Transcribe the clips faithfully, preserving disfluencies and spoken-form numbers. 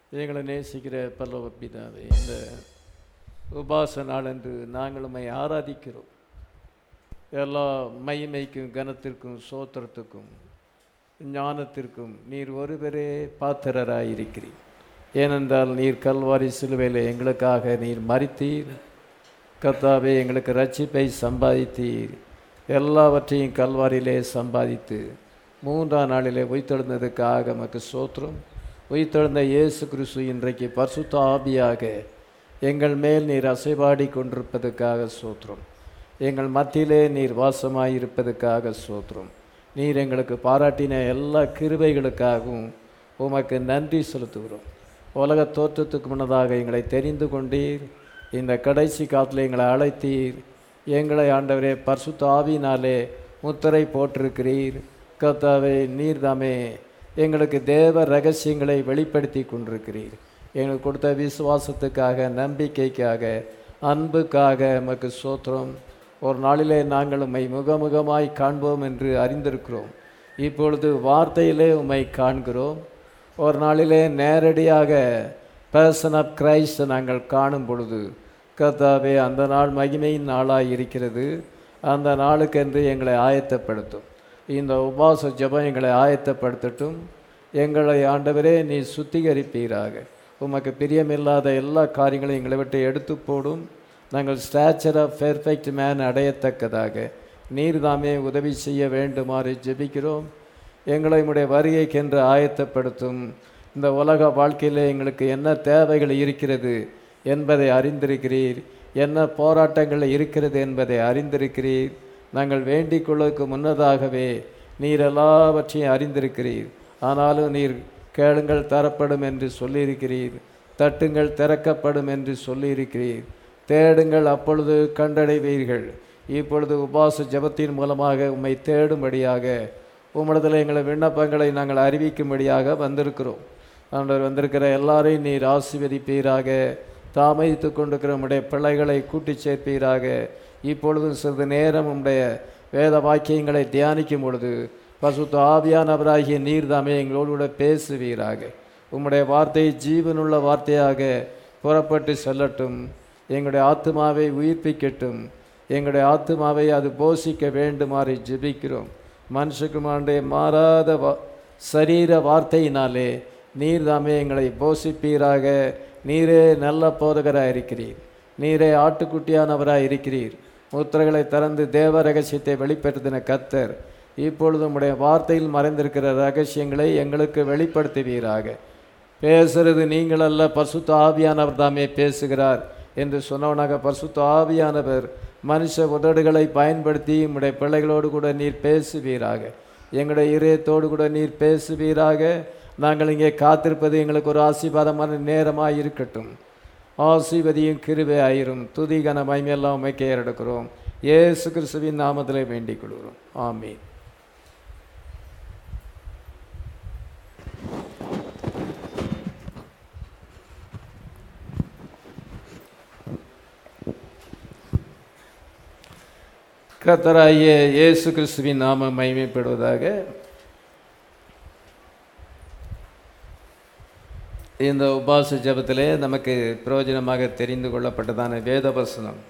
எங்களை நேசிக்கிற பரலோக பிதாவே, இந்த உபாச நாளன்று நாங்கள் உம்மை ஆராதிக்கிறோம். எல்லா மகிமைக்கும் கனத்திற்கும் சோத்திரத்துக்கும் ஞானத்திற்கும் நீர் ஒருவரே பாத்திரராயிருக்கிறீர். ஏனென்றால் நீர் கல்வாரி சிலுவையில் எங்களுக்காக நீர் மரித்தீர். கர்த்தாவே, எங்களுக்கு ரட்சிப்பை சம்பாதித்தீர். எல்லாவற்றையும் கல்வாரியிலே சம்பாதித்து மூன்றாம் நாளிலே உயிர்த்தெழுந்ததுக்காக நமக்கு சோத்திரம். உயிர்த்தெழுந்த இயேசு கிறிஸ்து இன்றைக்கு பரிசுத்த ஆவியாக எங்கள் மேல் நீர் அசைபாடி கொண்டிருப்பதற்காக சோத்திரம். எங்கள் மத்தியிலே நீர் வாசமாயிருப்பதற்காக சோத்திரம். நீர் எங்களுக்கு பாராட்டின எல்லா கிருபைகளுக்காகவும் உமக்கு நன்றி செலுத்துகிறோம். உலக தோற்றத்துக்கு முன்னதாக எங்களை தெரிந்து கொண்டீர். இந்த கடைசி காலத்தில் எங்களை அழைத்தீர். எங்களை ஆண்டவரே பரிசுத்த ஆவியினாலே முத்திரை போட்டிருக்கிறீர். கர்த்தாவே, நீர் தாமே எங்களுக்கு தேவ ரகசியங்களை வெளிப்படுத்தி கொண்டிருக்கிறீர். எங்களுக்கு கொடுத்த விசுவாசத்துக்காக, நம்பிக்கைக்காக, அன்புக்காக எமக்கு சோத்திரம். ஒரு நாளிலே நாங்கள் உம்மை முகமுகமாய் காண்போம் என்று அறிந்திருக்கிறோம். இப்பொழுது வார்த்தையிலே உம்மை காண்கிறோம். ஒரு நாளிலே நேரடியாக பர்சன் ஆஃப் கிரைஸ்ட் நாங்கள் காணும் பொழுது கர்த்தாவே, அந்த நாள் மகிமையின் நாளாக இருக்கிறது. அந்த நாளுக்கென்று எங்களை ஆயத்தப்படுத்தும். இந்த உபாச ஜெபம் எங்களை ஆயத்தப்படுத்தட்டும். எங்களை ஆண்டவரே நீ சுத்திகரிப்பீராக. உமக்கு பிரியமில்லாத எல்லா காரியங்களையும் எங்களை விட்டு எடுத்து போடும். நாங்கள் ஸ்டாச்சர் ஆஃப் பெர்ஃபெக்ட் மேன் அடையத்தக்கதாக நீர் தாமே உதவி செய்ய வேண்டுமாறு ஜெபிக்கிறோம். எங்களை உம்முடைய வருகைக்கென்று ஆயத்தப்படுத்தும். இந்த உலக வாழ்க்கையில் எங்களுக்கு என்ன தேவைகள் இருக்கிறது என்பதை அறிந்திருக்கிறீர். என்ன போராட்டங்கள் இருக்கிறது என்பதை அறிந்திருக்கிறீர். நாங்கள் வேண்டிக் கொள்வதற்கு முன்னதாகவே நீர் எல்லாவற்றையும் அறிந்திருக்கிறீர். ஆனாலும் நீர் கேளுங்கள் தரப்படும் என்று சொல்லியிருக்கிறீர். தட்டுங்கள் திறக்கப்படும் என்று சொல்லியிருக்கிறீர். தேடுங்கள் அப்பொழுது கண்டடைவீர்கள். இப்பொழுது உபாச ஜெபத்தின் மூலமாக உம்மை தேடும்படியாக உம்மிடத்தில் எங்களை விண்ணப்பங்களை நாங்கள் அறிவிக்கும்படியாக வந்திருக்கிறோம். ஆண்டவர் வந்திருக்கிற எல்லாரையும் நீர் ஆசீர்வதிப்பீராக. தாமதித்து கொண்டிருக்கிற உம்முடைய பிள்ளைகளை கூட்டி சேர்ப்பீராக. இப்பொழுதும் சிறிது நேரம் உம்முடைய வேத வாக்கியங்களை தியானிக்கும் பொழுது பரிசுத்த ஆவியானவராகிய நீர் தாமே எங்களோடு கூட பேசுவீராக. உம்முடைய வார்த்தை ஜீவனுள்ள வார்த்தையாக புறப்பட்டு செல்லட்டும். எங்களுடைய ஆத்துமாவை உயிர்ப்பிக்கட்டும். எங்களுடைய ஆத்துமாவை அது போஷிக்க வேண்டுமாறு ஜெபிக்கிறோம். மனுஷகுமாருடைய மாறாத வா சரீர வார்த்தையினாலே நீர் தாமே எங்களை போஷிப்பீராக. நீரே நல்ல போதகராக இருக்கிறீர். நீரே ஆட்டுக்குட்டியானவராக இருக்கிறீர். முத்திரைகளை திறந்து தேவ ரகசியத்தை வெளிப்படுத்தின கர்த்தர் இப்பொழுது உம்முடைய வார்த்தையில் மறைந்திருக்கிற ரகசியங்களை எங்களுக்கு வெளிப்படுத்துவீராக. பேசுறது நீங்கள் அல்ல, பரிசுத்த ஆவியானவர் தாமே பேசுகிறார் என்று சொன்னவனாக பரிசுத்த ஆவியானவர் மனுஷ உதடுகளை பயன்படுத்தி உம்முடைய பிள்ளைகளோடு கூட நீர் பேசுவீராக. எங்களுடைய இதயத்தோடு கூட நீர் பேசுவீராக. நாங்கள் இங்கே காத்திருப்பது எங்களுக்கு ஒரு ஆசீர்வாதமான நேரமாக இருக்கட்டும். ஆசீர்வதியும் கிருபை ஆயிரும். துதி கன மகிமையெல்லாம் உம்மைக்கே ஏறெடுக்கிறோம். இயேசு கிறிஸ்துவின் நாமத்திலே வேண்டிக் கொள்கிறோம். ஆமீன். கர்த்தராகிய இயேசு கிறிஸ்துவின் நாமம் மகிமைப்படுவதாக. இந்த உபாச ஜெபத்திலே நமக்கு பிரயோஜனமாக தெரிந்து கொள்ளப்பட்டதான வேத வசனம்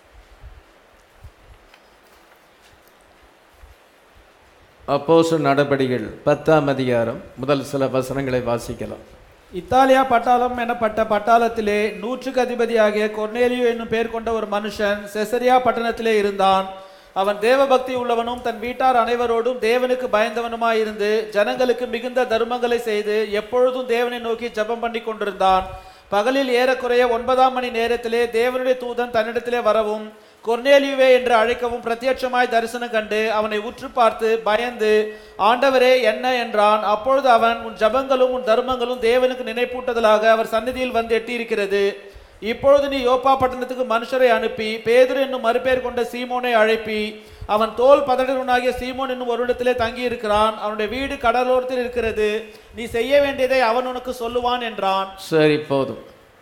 அப்போஸ்தலர் நடபடிகள் பத்தாம் அதிகாரம் முதல் சில வசனங்களை வாசிக்கலாம். இத்தாலியா பட்டாளம் எனப்பட்ட பட்டாளத்திலே நூற்றுக்கு அதிபதியாகிய கொர்நேலியு என்னும் பெயர் கொண்ட ஒரு மனுஷன் செசரியா பட்டணத்திலே இருந்தான். அவன் தேவ பக்தி உள்ளவனும் தன் வீட்டார் அனைவரோடும் தேவனுக்கு பயந்தவனுமாயிருந்து ஜனங்களுக்கு மிகுந்த தர்மங்களை செய்து எப்பொழுதும் தேவனை நோக்கி ஜெபம் பண்ணி கொண்டிருந்தான். பகலில் ஏறக்குறைய ஒன்பதாம் மணி நேரத்திலே தேவனுடைய தூதன் தன்னிடத்திலே வரவும் கொர்நேலியுவே என்று அழைக்கவும் பிரத்யட்சமாய் தரிசனம் கண்டு அவனை உற்று பார்த்து பயந்து, ஆண்டவரே என்ன என்றான். அப்பொழுது அவன், உன் ஜபங்களும் உன் தர்மங்களும் தேவனுக்கு நினைப்பூட்டுதலாக அவர் சந்நிதியில் வந்து எட்டியிருக்கிறது. இப்பொழுது நீ யோப்பா பட்டணத்துக்கு மனுஷரை அனுப்பி பேதுரு என்னும் மறுபெயர் கொண்ட சீமோனை அழைப்பி, அவன் தோல் பதடுவனாகிய சீமோன் என்னும் ஒரு இடத்திலே தங்கி இருக்கிறான். அவனுடைய வீடு கடலோரத்தில் இருக்கிறது. நீ செய்ய வேண்டியதை அவன் உனக்கு சொல்லுவான் என்றான். சரி, போதும்.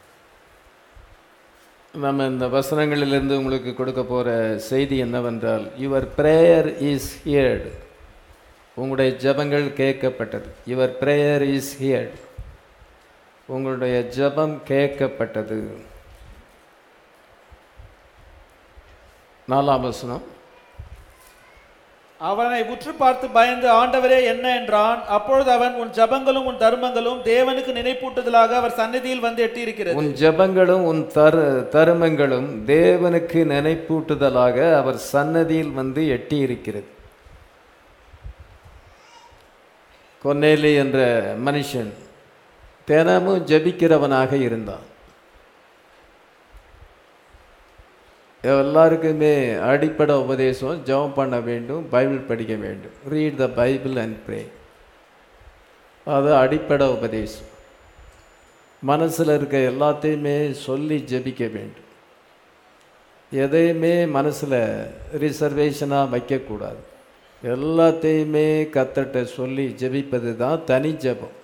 நம்ம இந்த வசனங்களிலிருந்து உங்களுக்கு கொடுக்க போகிற செய்தி என்னவென்றால், யுவர் ப்ரேயர் இஸ் ஹியர்டு. உங்களுடைய ஜெபங்கள் கேட்கப்பட்டது. Your prayer is heard. உங்களுடைய ஜெபம் கேட்கப்பட்டது. நாலாம் வசனம். அவனை உற்று பார்த்து பயந்து ஆண்டவரே என்ன என்றான். அப்பொழுது அவன், உன் ஜபங்களும் உன் தர்மங்களும் தேவனுக்கு நினைப்பூட்டுதலாக அவர் சந்நிதியில் வந்து எட்டியிருக்கிறது. உன் ஜெபங்களும் உன் தரு தருமங்களும் தேவனுக்கு நினைப்பூட்டுதலாக அவர் சன்னதியில் வந்து எட்டி இருக்கிறது. கொர்நேலி என்ற மனுஷன் தினமும் ஜெபிக்கிறவனாக இருந்தான். எல்லாருக்குமே அடிப்படை உபதேசம் ஜெபம் பண்ண வேண்டும், பைபிள் படிக்க வேண்டும். Read the Bible and pray. அது அடிப்படை உபதேசம். மனசில் இருக்க எல்லாத்தையுமே சொல்லி ஜெபிக்க வேண்டும். எதையுமே மனசில் ரிசர்வேஷனாக வைக்கக்கூடாது. எல்லாத்தையுமே கர்த்தர்ட்ட சொல்லி ஜெபிப்பது தான் தனி ஜெபம்.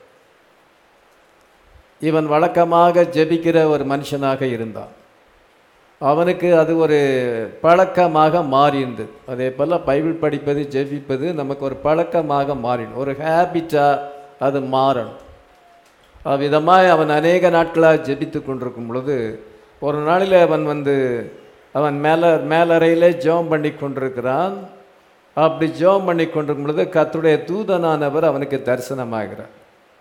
இவன் வழக்கமாக ஜெபிக்கிற ஒரு மனுஷனாக இருந்தான். அவனுக்கு அது ஒரு பழக்கமாக மாறியிருந்தது. அதே போல் பைபிள் படிப்பது ஜெபிப்பது நமக்கு ஒரு பழக்கமாக மாறிடும், ஒரு ஹேபிட்டாக அது மாறணும். அவ்விதமாக அவன் அநேக நாட்களாக ஜெபித்து கொண்டிருக்கும் பொழுது ஒரு நாளில் அவன் வந்து அவன் மேலே மேலறையிலே ஜெபம் பண்ணி கொண்டிருக்கிறான். அப்படி ஜெபம் பண்ணி கொண்டிருக்கும் பொழுது கர்த்தருடைய தூதனானவர் அவனுக்கு தரிசனமாகிறார்.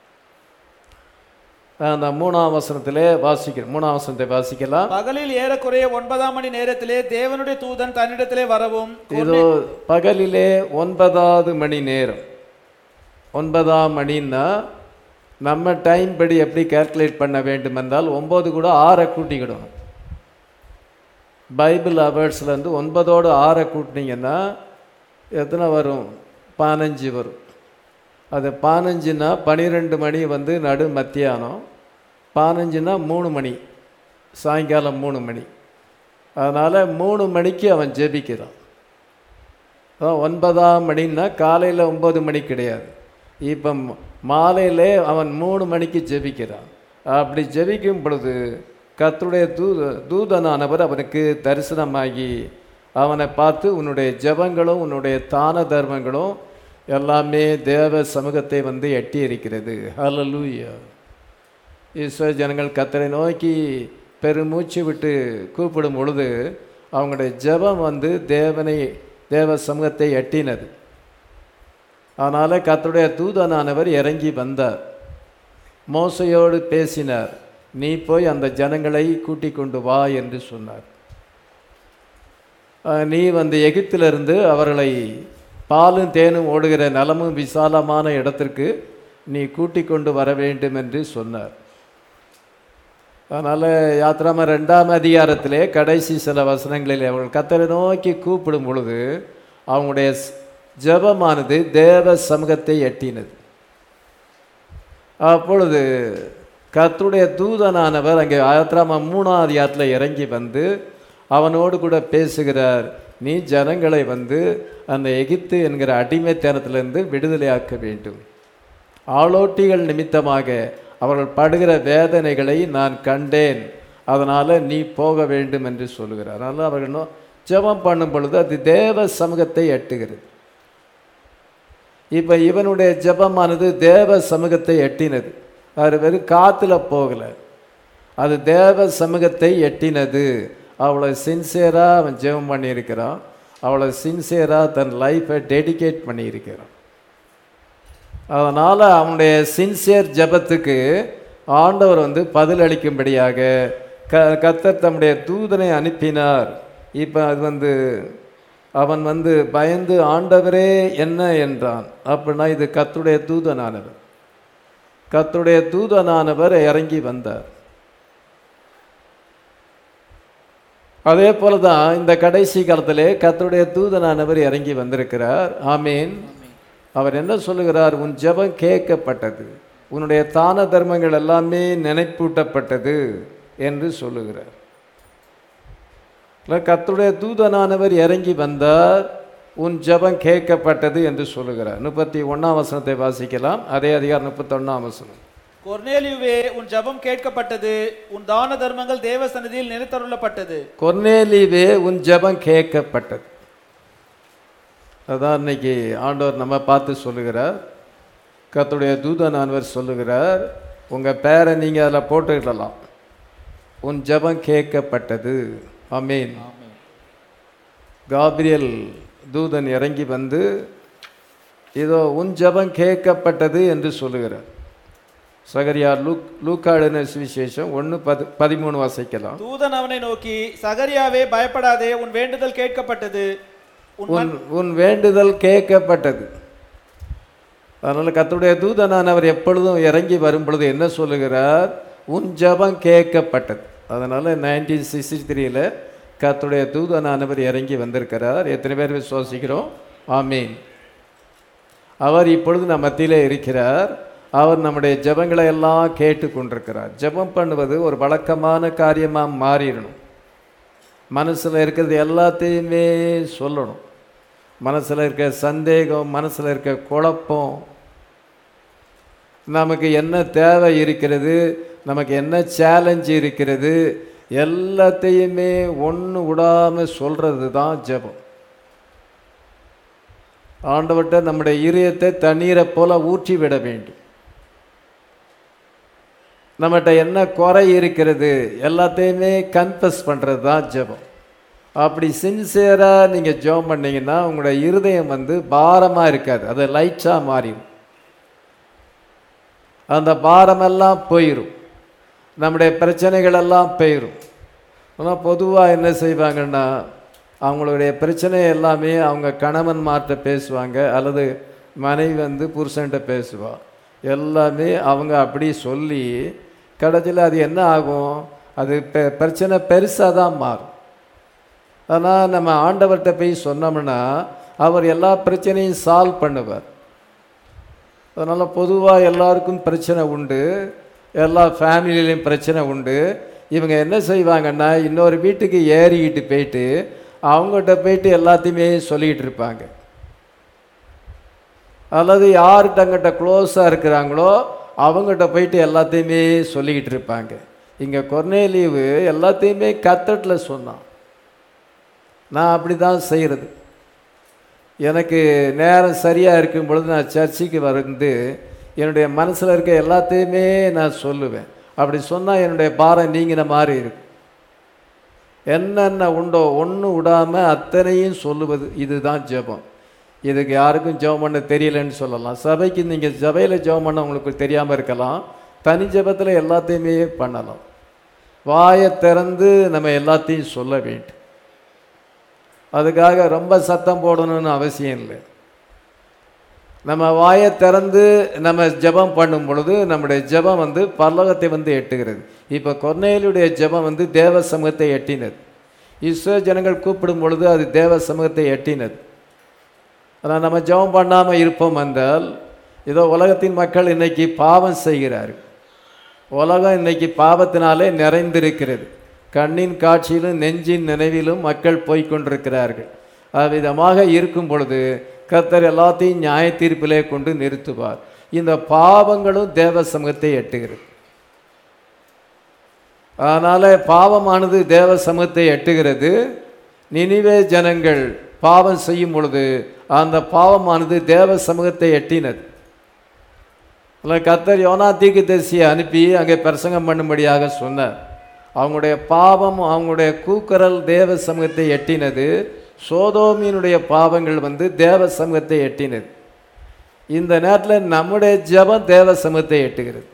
அந்த மூணாம் வசனத்திலே வாசிக்கிறோம். மூணாம் வசனத்தை வாசிக்கலாம். பகலில் ஏறக்குறைய ஒன்பதாம் மணி நேரத்திலே தேவனுடைய தூதன் தன்னிடத்திலே வரவும். இதோ பகலிலே ஒன்பதாவது மணி நேரம். ஒன்பதாம் மணின்னா நம்ம டைம் படி எப்படி கால்குலேட் பண்ண வேண்டும் என்றால் ஒம்பது கூட ஆறை கூட்டிக்கிடணும். பைபிள் அவர்ஸ்லேருந்து ஒன்பதோடு ஆறை கூட்டினீங்கன்னா எத்தனை வரும்? பதினஞ்சு வரும். அது பதினஞ்சுன்னா பன்னிரெண்டு மணி வந்து நடு மத்தியானம், பதினஞ்சுன்னா மூணு மணி, சாயங்காலம் மூணு மணி. அதனால் மூணு மணிக்கு அவன் ஜெபிக்கிறான். ஒன்பதாம் மணின்னா காலையில் ஒம்பது மணி கிடையாது. இப்போ மாலையிலே அவன் மூணு மணிக்கு ஜெபிக்கிறான். அப்படி ஜெபிக்கும் பொழுது கர்த்தருடைய தூத தூதனானவர் அவனுக்கு தரிசனமாகி அவனை பார்த்து, உன்னுடைய ஜெபங்களும் உன்னுடைய தான தர்மங்களும் எல்லாமே தேவ சமூகத்தை வந்து எட்டி இருக்கிறது. ஹல்லேலூயா. ஈஸ்வர ஜனங்கள் கர்த்தரை நோக்கி பெருமூச்சு விட்டு கூப்பிடும் பொழுது அவங்களுடைய ஜெபம் வந்து தேவனை தேவ சமூகத்தை எட்டினது. அதனால் கர்த்தருடைய தூதனானவர் இறங்கி வந்தார், மோசையோடு பேசினார். நீ போய் அந்த ஜனங்களை கூட்டிக் கொண்டு வா என்று சொன்னார். நீ வந்து எகிப்திலிருந்து அவர்களை பாலும் தேனும் ஓடுகிற நலமும் விசாலமான இடத்திற்கு நீ கூட்டிக் கொண்டு வர வேண்டும் என்று சொன்னார். அதனால் யாத்ராம ரெண்டாம் அதிகாரத்திலே கடைசி சில வசனங்களில் அவர்கள் கர்த்தரை நோக்கி கூப்பிடும் பொழுது அவங்களுடைய ஜெபமானது தேவ சமூகத்தை எட்டினது. அப்பொழுது கர்த்தருடைய தூதனானவர் அங்கே யாத்ராம மூணாம் அதிகாரத்தில் இறங்கி வந்து அவனோடு கூட பேசுகிறார். நீ ஜனங்களை வந்து அந்த எகிப்து என்கிற அடிமைத்தனத்திலிருந்து விடுதலையாக்க வேண்டும். ஆளோட்டிகள் நிமித்தமாக அவர்கள் படுகிற வேதனைகளை நான் கண்டேன், அதனால் நீ போக வேண்டும் என்று சொல்லுகிறார். அதனால் அவர்கள் ஜெபம் பண்ணும் பொழுது அது தேவ சமூகத்தை எட்டுகிறது. இப்போ இவனுடைய ஜெபமானது தேவ சமூகத்தை எட்டினது. அது வெறும் காற்றுல போகலை, அது தேவ சமூகத்தை எட்டினது. அவ்வளோ சின்சியராக அவன் ஜெபம் பண்ணியிருக்கிறான், அவ்வளோ சின்சியராக தன் லைஃப்பை டெடிகேட் பண்ணியிருக்கிறான். அதனால் அவனுடைய சின்சியர் ஜெபத்துக்கு ஆண்டவர் வந்து பதிலளிக்கும்படியாக க கர்த்தர் தம்முடைய தூதனை அனுப்பினார். இப்போ அது வந்து அவன் வந்து பயந்து ஆண்டவரே என்ன என்றான். அப்படின்னா இது கர்த்தருடைய தூதனானவர். கர்த்தருடைய தூதனானவர் இறங்கி வந்தார். அதே போல தான் இந்த கடைசி காலத்திலே கர்த்தருடைய தூதனானவர் இறங்கி வந்திருக்கிறார். ஆமீன். அவர் என்ன சொல்லுகிறார்? உன் ஜெபம் கேட்கப்பட்டது, உன்னுடைய தான தர்மங்கள் எல்லாமே நினைப்பூட்டப்பட்டது என்று சொல்லுகிறார். கர்த்தருடைய தூதனானவர் இறங்கி வந்தார், உன் ஜெபம் கேட்கப்பட்டது என்று சொல்லுகிறார். முப்பத்தி ஒன்றாம் வசனத்தை வாசிக்கலாம். அதே அதிகாரம் முப்பத்தி ஒன்றாம் வசனம். கொர்நேலியுவே, உன் ஜெபம் கேட்கப்பட்டது, உன் தான தர்மங்கள் தேவ சந்நிதியில் நிலைத்தருளப்பட்டது. கொர்நேலியுவே, உன் ஜெபம் கேட்கப்பட்டது. அதான் இன்னைக்கு ஆண்டவர் நம்ம பார்த்து சொல்லுகிறார். கர்த்தருடைய தூதனானவர் சொல்லுகிறார், உங்கள் பேரை நீங்கள் அதில் போட்டுக்கிடலாம். உன் ஜெபம் கேட்கப்பட்டது. ஆமென். காபிரியல் தூதன் இறங்கி வந்து இதோ உன் ஜெபம் கேட்கப்பட்டது என்று சொல்லுகிறார். சகரியா லூக் லூக்காளின சுவிசேஷம் ஒன்று பது பதிமூணு வாசிக்கலாம். தூதன் அவனை நோக்கி, சகரியாவே பயப்படாதே, உன் வேண்டுதல் கேட்கப்பட்டது. உன் உன் வேண்டுதல் கேட்கப்பட்டது. அதனால் கர்த்தருடைய தூதனானவர் எப்பொழுதும் இறங்கி வரும் பொழுது என்ன சொல்லுகிறார்? உன் ஜெபம் கேட்கப்பட்டது. அதனால் நைன்டீன் சிக்ஸ்டி த்ரீல கர்த்தருடைய தூதனானவர் இறங்கி வந்திருக்கிறார். எத்தனை பேர் விசுவாசிக்கிறோம்? ஆமீன். அவர் இப்பொழுது நம் மத்தியிலே இருக்கிறார். அவர் நம்முடைய ஜெபங்களை எல்லாம் கேட்டு கொண்டிருக்கிறார். ஜெபம் பண்ணுவது ஒரு வழக்கமான காரியமாக மாறிடணும். மனசில் இருக்கிறது எல்லாத்தையுமே சொல்லணும். மனசில் இருக்க சந்தேகம், மனசில் இருக்க குழப்பம், நமக்கு என்ன தேவை இருக்கிறது, நமக்கு என்ன சேலஞ்சு இருக்கிறது, எல்லாத்தையுமே ஒன்று விடாமல் சொல்கிறது தான் ஜெபம். ஆண்டவர்கிட்ட நம்முடைய இதயத்தை தண்ணீரை போல ஊற்றி விட வேண்டும். நம்மகிட்ட என்ன குறை இருக்கிறது எல்லாத்தையுமே கன்ஃபஸ் பண்ணுறது தான் ஜெபம். அப்படி சின்சியராக நீங்கள் ஜெபம் பண்ணிங்கன்னா உங்களுடைய இருதயம் வந்து பாரமாக இருக்காது, அது லைட்டாக மாறிடும். அந்த பாரமெல்லாம் போயிடும், நம்முடைய பிரச்சனைகள் எல்லாம் போயிடும். ஆனால் பொதுவாக என்ன செய்வாங்கன்னா அவங்களுடைய பிரச்சனை எல்லாமே அவங்க கணவன்மார்கிட்ட பேசுவாங்க, அல்லது மனைவி வந்து புருஷன்கிட்ட பேசுவா. எல்லாமே அவங்க அப்படி சொல்லி கடைசியில் அது என்ன ஆகும்? அது பெ பிரச்சனை பெருசாக தான் மாறும். ஆனால் நம்ம ஆண்டவர்கிட்ட போய் சொன்னோம்னா அவர் எல்லா பிரச்சனையும் சால்வ் பண்ணுவார். அதனால் பொதுவாக எல்லாருக்கும் பிரச்சனை உண்டு, எல்லா ஃபேமிலியிலையும் பிரச்சனை உண்டு. இவங்க என்ன செய்வாங்கன்னா இன்னொரு வீட்டுக்கு ஏறிக்கிட்டு போயிட்டு அவங்ககிட்ட போயிட்டு எல்லாத்தையுமே சொல்லிக்கிட்டு இருப்பாங்க. அல்லது யார்கிட்ட அங்கிட்ட க்ளோஸாக இருக்கிறாங்களோ அவங்ககிட்ட போயிட்டு எல்லாத்தையுமே சொல்லிக்கிட்டு இருப்பாங்க. இங்கே கொர்நேலியு எல்லாத்தையுமே கர்த்தரில் சொன்னான். நான் அப்படி தான் செய்கிறது. எனக்கு நேரம் சரியாக இருக்கும் பொழுது நான் சர்ச்சுக்கு வந்து என்னுடைய மனசில் இருக்க எல்லாத்தையுமே நான் சொல்லுவேன். அப்படி சொன்னால் என்னுடைய பாரம் நீங்கின மாதிரி இருக்கும். என்னென்ன உண்டோ ஒன்று விடாமல் அத்தனையும் சொல்லுவது, இதுதான் ஜெபம். இதுக்கு யாருக்கும் ஜெபம் பண்ண தெரியலன்னு சொல்லலாம். சபைக்கு நீங்கள் சபையில் ஜெபம் பண்ண உங்களுக்கு தெரியாமல் இருக்கலாம், தனி ஜெபத்தில் எல்லாத்தையுமே பண்ணலாம். வாயை திறந்து நம்ம எல்லாத்தையும் சொல்ல வேண்டும். அதுக்காக ரொம்ப சத்தம் போடணும்னு அவசியம் இல்லை. நம்ம வாயை திறந்து நம்ம ஜெபம் பண்ணும் பொழுது நம்முடைய ஜெபம் வந்து பரலோகத்தை வந்து எட்டுகிறது. இப்போ கொர்நேலியுடைய ஜெபம் வந்து தேவ சமூகத்தை எட்டினது. இஸ்ரவேல் ஜனங்கள் கூப்பிடும் பொழுது அது தேவ சமூகத்தை எட்டினது. ஆனால் நம்ம ஜெபம் பண்ணாமல் இருப்போம் என்றால், இதோ உலகத்தின் மக்கள் இன்னைக்கு பாவம் செய்கிறார்கள். உலகம் இன்னைக்கு பாவத்தினாலே நிறைந்திருக்கிறது. கண்ணின் காட்சியிலும் நெஞ்சின் நினைவிலும் மக்கள் போய்கொண்டிருக்கிறார்கள். அவ்விதமாக இருக்கும் பொழுது கர்த்தர் எல்லாத்தையும் நியாய தீர்ப்பிலே கொண்டு நிறுத்துவார். இந்த பாவங்களும் தேவ சமூகத்தை எட்டுகிறது. அதனால் பாவமானது தேவ சமூகத்தை எட்டுகிறது. நினிவே ஜனங்கள் பாவம் செய்யும் பொழுது அந்த பாவமானது தேவ சமூகத்தை எட்டினது. கர்த்தர் யோனா தீர்க்கதரிசியை அனுப்பி அங்கே பிரசங்கம் பண்ணும்படியாக சொன்னார். அவங்களுடைய பாவம், அவங்களுடைய கூக்குரல் தேவ சமூகத்தை எட்டினது. சோதோமியினுடைய பாவங்கள் வந்து தேவ சமூகத்தை எட்டினது. இந்த நேரத்தில் நம்முடைய ஜெபம் தேவ சமூகத்தை எட்டுகிறது.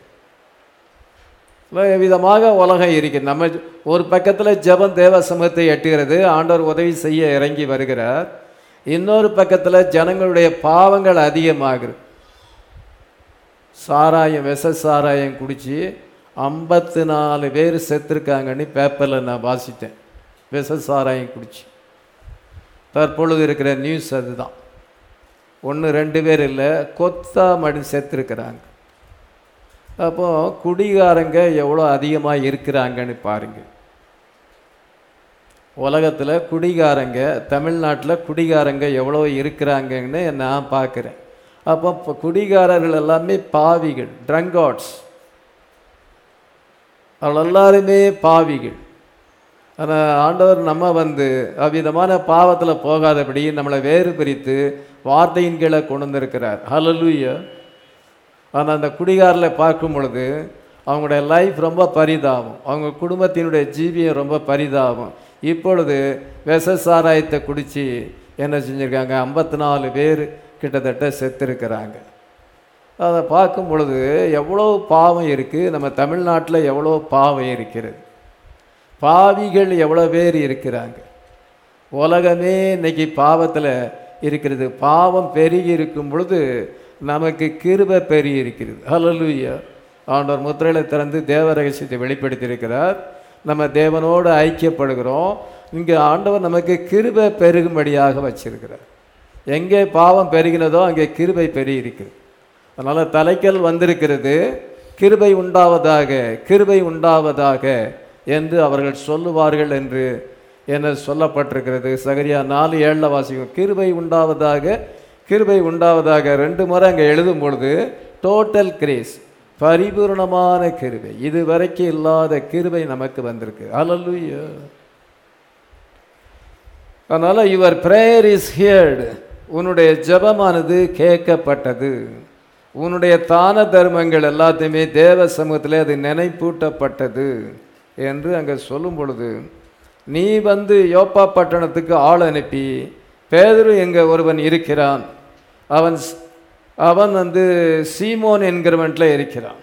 விதமாக உலகம் இருக்கிறது. நம்ம ஒரு பக்கத்தில் ஜெபம் தேவ சமூகத்தை எட்டுகிறது, ஆண்டவர் உதவி செய்ய இறங்கி வருகிறார். இன்னொரு பக்கத்தில் ஜனங்களுடைய பாவங்கள் அதிகமாகிறது. சாராயம், விஷ சாராயம் குடித்து ஐம்பத்து நாலு பேர் செத்துருக்காங்கன்னு பேப்பரில் நான் வாசித்தேன். விஷ சாராயம் குடிச்சு தற்பொழுது இருக்கிற நியூஸ் அதுதான். ஒன்று ரெண்டு பேர் இல்லை, கொத்தா மடி செத்துருக்கிறாங்க. அப்போது குடிகாரங்க எவ்வளோ அதிகமாக இருக்கிறாங்கன்னு பாருங்கள். உலகத்தில் குடிகாரங்க, தமிழ்நாட்டில் குடிகாரங்க எவ்வளோ இருக்கிறாங்கன்னு நான் பார்க்குறேன். அப்போ இப்போ குடிகாரர்கள் எல்லாமே பாவிகள், ட்ரங்கார்ட்ஸ். அவள் எல்லாருமே பாவிகள். ஆனால் ஆண்டவர் நம்ம வந்து அவ்விதமான பாவத்தில் போகாதபடி நம்மளை வேறு பிரித்து வார்த்தையின் கீழே கொண்டு வந்திருக்கிறார். ஹல்லேலூயா. ஆனால் அந்த குடிகாரில் பார்க்கும் பொழுது அவங்களுடைய லைஃப் ரொம்ப பரிதாபம், அவங்க குடும்பத்தினுடைய ஜீவியம் ரொம்ப பரிதாபம். இப்பொழுது விஷ சாராயத்தை குடித்து என்ன செஞ்சுருக்காங்க, ஐம்பத்தி நாலு பேர் கிட்டத்தட்ட செத்துருக்கிறாங்க. அதை பார்க்கும் பொழுது எவ்வளோ பாவம் இருக்குது, நம்ம தமிழ்நாட்டில் எவ்வளோ பாவம் இருக்கிறது, பாவிகள் எவ்வளோ பேர் இருக்கிறாங்க. உலகமே இன்னைக்கு பாவத்தில் இருக்கிறது. பாவம் பெருகி இருக்கும் பொழுது நமக்கு கிருபை பெருகி இருக்கிறது. ஹல்லேலூயா. ஆண்டவர் முத்திரையில் திறந்து தேவ ரகசியத்தை வெளிப்படுத்தியிருக்கிறார். நம்ம தேவனோடு ஐக்கியப்படுகிறோம். இங்கே ஆண்டவர் நமக்கு கிருபை பெருகும்படியாக வச்சிருக்கிறார். எங்கே பாவம் பெருகினதோ அங்கே கிருபை பெருகி இருக்குது. அதனால் தலைக்கல் வந்திருக்கிறது, கிருபை உண்டாவதாக, கிருபை உண்டாவதாக என்று அவர்கள் சொல்லுவார்கள் என்று என்ன சொல்லப்பட்டிருக்கிறது. சகரியா நாலு ஏழில் வாசிக்கும், கிருபை உண்டாவதாக, கிருபை உண்டாவதாக ரெண்டு முறை அங்கே எழுதும் பொழுது டோட்டல் கிரேஸ், பரிபூர்ணமான கிருபை, இது வரைக்கும் இல்லாத கிருபை நமக்கு வந்திருக்கு. ஹல்லேலூயா. அதனால் யுவர் பிரேயர் இஸ் ஹியர்டு, உன்னுடைய ஜெபமானது கேட்கப்பட்டது. உன்னுடைய தான தர்மங்கள் எல்லாத்தையுமே தேவ சமூகத்தில் அது நினைப்பூட்டப்பட்டது என்று அங்கே சொல்லும் பொழுது, நீ வந்து யோப்பா பட்டணத்துக்கு ஆள் அனுப்பி, பேதுரு எங்கே ஒருவன் இருக்கிறான், அவன் அவன் வந்து சீமோன் என்கிறவன்ல இருக்கிறான்.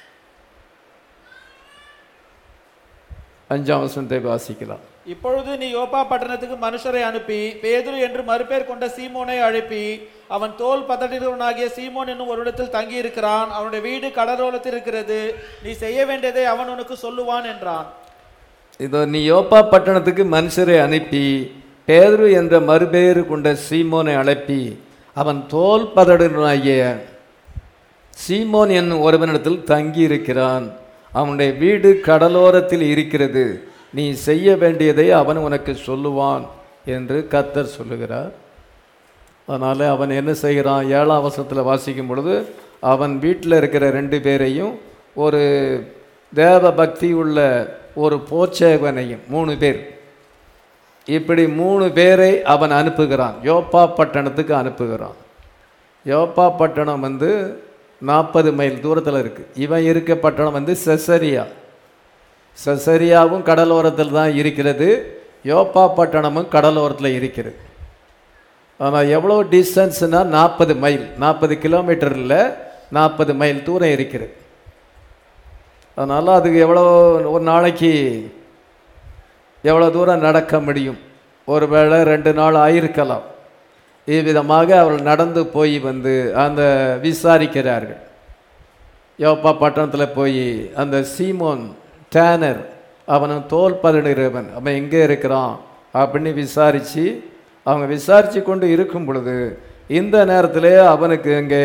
அஞ்சாம் வசனத்தை வாசிக்கலாம். இப்பொழுது நீ யோப்பா பட்டணத்துக்கு மனுஷரை அனுப்பி பேதுரு என்று மறுபேர் கொண்ட சீமோனை அழைப்பி, அவன் தோல் பதடினவனாகிய சீமோன் என்னும் ஒரு இடத்தில் தங்கி இருக்கிறான், அவனுடைய வீடு கடலோரத்தில் இருக்கிறது, நீ செய்ய வேண்டியதை அவன் உனக்கு சொல்லுவான் என்றான். இதோ நீ யோப்பா பட்டணத்துக்கு மனுஷரை அனுப்பி பேதுரு என்ற மறுபேறு கொண்ட சீமோனை அழைப்பி, அவன் தோல் பதடினவனாகிய சீமோன் என்னும் ஒருவனிடத்தில் தங்கி இருக்கிறான், அவனுடைய வீடு கடலோரத்தில் இருக்கிறது, நீ செய்ய வேண்டியதை அவன் உனக்கு சொல்லுவான் என்று கர்த்தர் சொல்லுகிறார். அதனால் அவன் என்ன செய்கிறான், ஏழாம் வசனத்தில் வாசிக்கும் பொழுது, அவன் வீட்டில் இருக்கிற ரெண்டு பேரையும் ஒரு தேவ பக்தி உள்ள ஒரு போச்சேவனையும், மூணு பேர், இப்படி மூணு பேரை அவன் அனுப்புகிறான், யோப்பா பட்டணத்துக்கு அனுப்புகிறான். யோப்பா பட்டணம் வந்து நாற்பது மைல் தூரத்தில் இருக்குது. இவன் இருக்க பட்டணம் வந்து செசரியா, செசரியாவும் கடலோரத்தில் தான் இருக்கிறது, யோப்பா பட்டணமும் கடலோரத்தில் இருக்கிறது. ஆனால் எவ்வளோ டிஸ்டன்ஸ்னால் நாற்பது மைல், நாற்பது கிலோமீட்டரில் நாற்பது மைல் தூரம் இருக்கிறது. அதனால் அதுக்கு எவ்வளோ, ஒரு நாளைக்கு எவ்வளோ தூரம் நடக்க முடியும், ஒரு வேளை ரெண்டு நாள் ஆயிருக்கலாம். இவ்விதமாக அவர்கள் நடந்து போய் வந்து அந்த விசாரிக்கிறார்கள். யோப்பா பட்டணத்தில் போய் அந்த சீமோன் டேனர், அவனும் தோல் பதடுகிறவன், அவன் எங்கே இருக்கிறான் அப்படின்னு விசாரித்து, அவங்க விசாரித்து கொண்டு இருக்கும் பொழுது இந்த நேரத்தில் அவனுக்கு இங்கே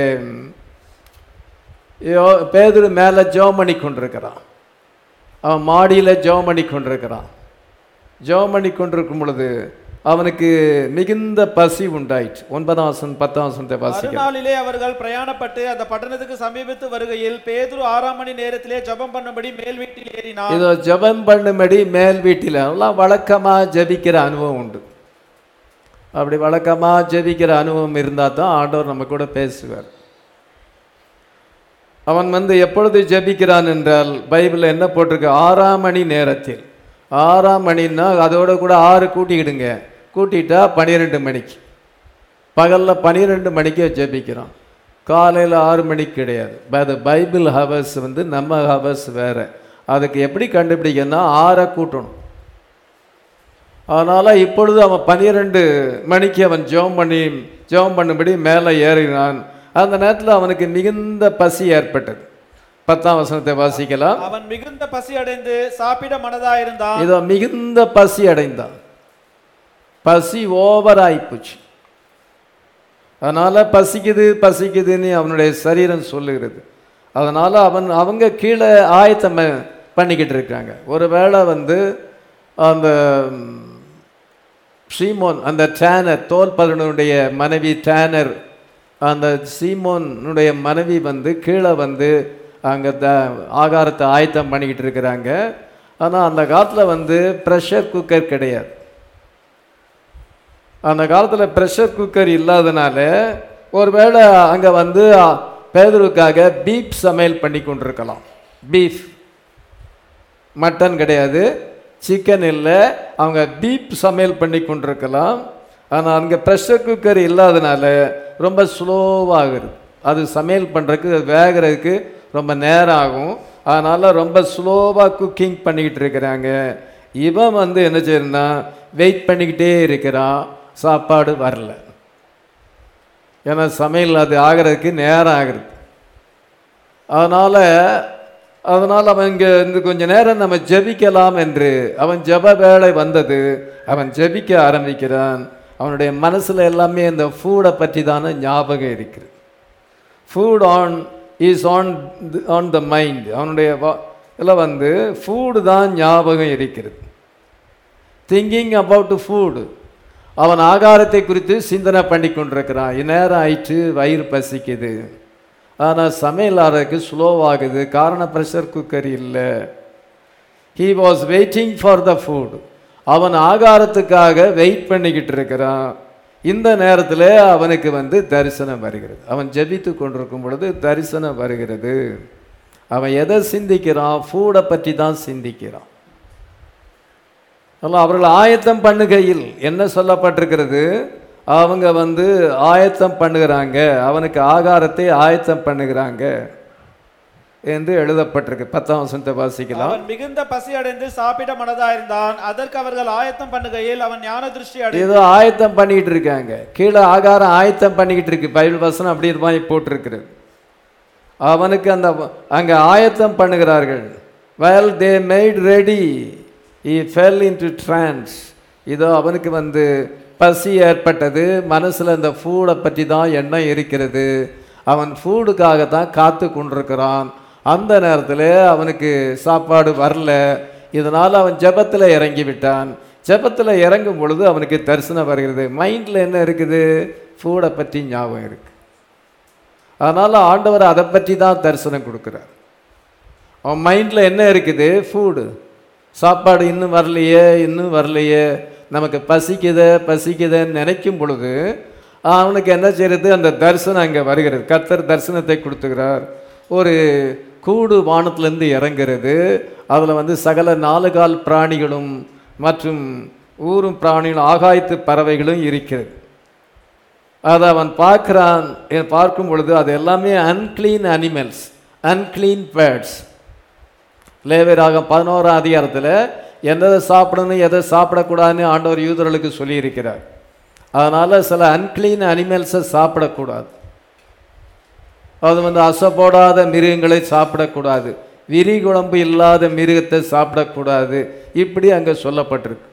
பேதுரு மேலே ஜெபம் பண்ணி கொண்டிருக்கிறான், அவன் மாடியில் ஜெபம் பண்ணி கொண்டிருக்கிறான். ஜெபம் பண்ணி கொண்டிருக்கும் பொழுது அவனுக்கு மிகுந்த பசி உண்டாயிற்று. ஒன்பதாம் வசனம் பத்தாம் வசனத்தை வாசிக்கிறோம். மறுநாளிலே அவர்கள் பிரயாணப்பட்டு அந்த பட்டணத்துக்கு சமீபித்து வருகையில் பேதுரு ஆறாம் மணி நேரத்திலே ஜெபம் பண்ணும்படி மேல் வீட்டில் ஏறினான். இதோ ஜெபம் பண்ணும்படி மேல் வீட்டில், எல்லாம் வழக்கமாக ஜெபிக்கிற அனுபவம் உண்டு. அப்படி வழக்கமாக ஜெபிக்கிற அனுபவம் இருந்தால் தான் ஆண்டவர் நம்ம கூட பேசுவார். அவன் வந்து எப்பொழுது ஜெபிக்கிறான் என்றால் பைபிளில் என்ன போட்டிருக்கு, ஆறாம் மணி நேரத்தில். ஆறாம் மணின்னா அதோட கூட ஆறு கூட்டிக்கிடுங்க, கூட்டிட்டா பன்னிரெண்டு மணிக்கு, பகலில் பன்னிரெண்டு மணிக்கு ஜெபிக்கிறான், காலையில் ஆறு மணிக்கு கிடையாது. அது பைபிள் ஹவர்ஸ் வந்து நம்ம ஹவர்ஸ் வேறு. அதுக்கு எப்படி கண்டுபிடிக்கன்னா ஆறை கூட்டணும். அதனால் இப்பொழுது அவன் பன்னிரெண்டு மணிக்கு அவன் ஜெபம் பண்ணி ஜெபம் பண்ணும்படி மேலே ஏறினான். அந்த நேரத்தில் அவனுக்கு மிகுந்த பசி ஏற்பட்டது. பத்தாம் வசனத்தை வாசிக்கலாம். அவன் மிகுந்த பசி அடைந்து சாப்பிட மனதாயிருந்தான். இதோ மிகுந்த பசி அடைந்தான், பசி ஓவர் ஆயிப்போச்சு. அதனால பசிக்குது பசிக்குதுன்னு அவனுடைய சரீரம் சொல்லுகிறது. அதனால அவன் அவங்க கீழே ஆயத்தம் பண்ணிக்கிட்டு இருக்காங்க. ஒரு வேளை வந்து அந்த சீமோன், அந்த டேனர், தோல் பதனுடைய மனைவி டேனர், அந்த சீமோனுடைய மனைவி வந்து கீழே வந்து அங்கே த ஆகாரத்தை ஆயத்தம் பண்ணிக்கிட்டு இருக்கிறாங்க. ஆனால் அந்த காலத்தில் வந்து ப்ரெஷர் குக்கர் கிடையாது. அந்த காலத்தில் ப்ரெஷர் குக்கர் இல்லாதனால ஒரு வேளை அங்கே வந்து பேதுருக்காக பீப் சமையல் பண்ணி கொண்டிருக்கலாம். பீஃப், மட்டன் கிடையாது, சிக்கன் இல்லை, அவங்க பீப் சமையல் பண்ணி கொண்டிருக்கலாம். ஆனால் அங்கே ப்ரெஷர் குக்கர் இல்லாதனால ரொம்ப ஸ்லோவாகுது. அது சமையல் பண்ணுறதுக்கு வேகிறதுக்கு ரொம்ப நேரம் ஆகும். அதனால் ரொம்ப ஸ்லோவாக குக்கிங் பண்ணிக்கிட்டு இருக்கிறாங்க. இவன் வந்து என்ன செய்யறா, வெயிட் பண்ணிக்கிட்டே இருக்கிறான், சாப்பாடு வரல. ஏன்னா சமையல் அது ஆகிறதுக்கு நேரம் ஆகுது. அதனால் அதனால் அவன் இங்கே இந்த கொஞ்ச நேரம் நம்ம ஜெபிக்கலாம் என்று அவன் ஜெப வேளை வந்தது. அவன் ஜெபிக்க ஆரம்பிக்கிறான். அவனுடைய மனசில் எல்லாமே இந்த ஃபூடை பற்றி தானே ஞாபகம் இருக்குது. Food on is on on the mind. அவனுடைய இதில் வந்து ஃபுட்டு தான் ஞாபகம் இருக்கிறது. Thinking about food. அவன் ஆகாரத்தை குறித்து சிந்தனை பண்ணி கொண்டிருக்கிறான். இந்நேரம் ஆயிற்று, வயிறு பசிக்குது. ஆனால் சமையல் ஆறதுக்கு ஸ்லோவாகுது. காரணம் ப்ரெஷர் குக்கர் இல்லை. He was waiting for the food. அவன் ஆகாரத்துக்காக வெயிட் பண்ணிக்கிட்டு இருக்கிறான். இந்த நேரத்தில் அவனுக்கு வந்து தரிசனம் வருகிறது. அவன் ஜெபித்து கொண்டிருக்கும் பொழுது தரிசனம் வருகிறது. அவன் எதை சிந்திக்கிறான்? ஃபூடை பற்றி தான் சிந்திக்கிறான். அதனால் அவர்கள் ஆயத்தம் பண்ணுகையில் என்ன சொல்லப்பட்டிருக்கிறது? அவங்க வந்து ஆயத்தம் பண்ணுகிறாங்க, அவனுக்கு ஆகாரத்தை ஆயத்தம் பண்ணுகிறாங்க என்று எழுதப்பட்டிருக்கு. பத்தாம் வசனத்தை வாசிக்கலாம். அவன் மிகுந்த பசி அடைந்து சாப்பிட மனதாயிருந்தான். அதற்கு அவர்கள் ஆயத்தம் பண்ணுகையில் அவன் ஞான திருஷ்டி அடைந்து. ஏதோ ஆயத்தம் பண்ணிக்கிட்டு இருக்காங்க, கீழே ஆகாரம் ஆயத்தம் பண்ணிக்கிட்டு இருக்கு. பைபிள் வசனம் அப்படி இது மாதிரி போட்டிருக்கிறது. அவனுக்கு அந்த அங்கே ஆயத்தம் பண்ணுகிறார்கள். while they made ready he fell into trance. இதோ அவனுக்கு வந்து பசி ஏற்பட்டது. மனசில் அந்த ஃபூடை பற்றி தான் எண்ணம் இருக்கிறது. அவன் ஃபூடுக்காக தான் காத்து கொண்டிருக்கிறான். அந்த நேரத்தில் அவனுக்கு சாப்பாடு வரல. இதனால் அவன் ஜெபத்தில் இறங்கி விட்டான். ஜெபத்தில் இறங்கும் பொழுது அவனுக்கு தரிசனம் வருகிறது. மைண்டில் என்ன இருக்குது? ஃபூடை பற்றி ஞாபகம் இருக்குது. அதனால் ஆண்டவர் அதை பற்றி தான் தரிசனம் கொடுக்குறார். அவன் மைண்டில் என்ன இருக்குது? ஃபூடு, சாப்பாடு இன்னும் வரலையே, இன்னும் வரலையே, நமக்கு பசிக்குத பசிக்குதுன்னு நினைக்கும் பொழுது அவனுக்கு என்ன செய்கிறது? அந்த தரிசனம் அங்கே வருகிறது. கர்த்தர் தரிசனத்தை கொடுத்துக்கிறார். ஒரு கூடு வானத்திலேருந்து இறங்குறது. அதில் வந்து சகல நாலு கால் பிராணிகளும் மற்றும் ஊரும் பிராணிகளும் ஆகாயத்து பறவைகளும் இருக்கிறது. அதை அவன் பார்க்குறான். பார்க்கும் பொழுது அது எல்லாமே அன்க்ளீன் அனிமல்ஸ், அன்க்ளீன் பேர்ட்ஸ். லேவியராகமம் பதினோராம் அதிகாரத்தில் எதை சாப்பிடணும் எதை சாப்பிடக்கூடாதுன்னு ஆண்டவர் யூதர்களுக்கு சொல்லியிருக்கிறார். அதனால் சில அன்க்ளீன் அனிமல்ஸை சாப்பிடக்கூடாது. அது வந்து அசைப்போடாத மிருகங்களை சாப்பிடக்கூடாது, விரி குழம்பு இல்லாத மிருகத்தை சாப்பிடக்கூடாது, இப்படி அங்கே சொல்லப்பட்டிருக்கு.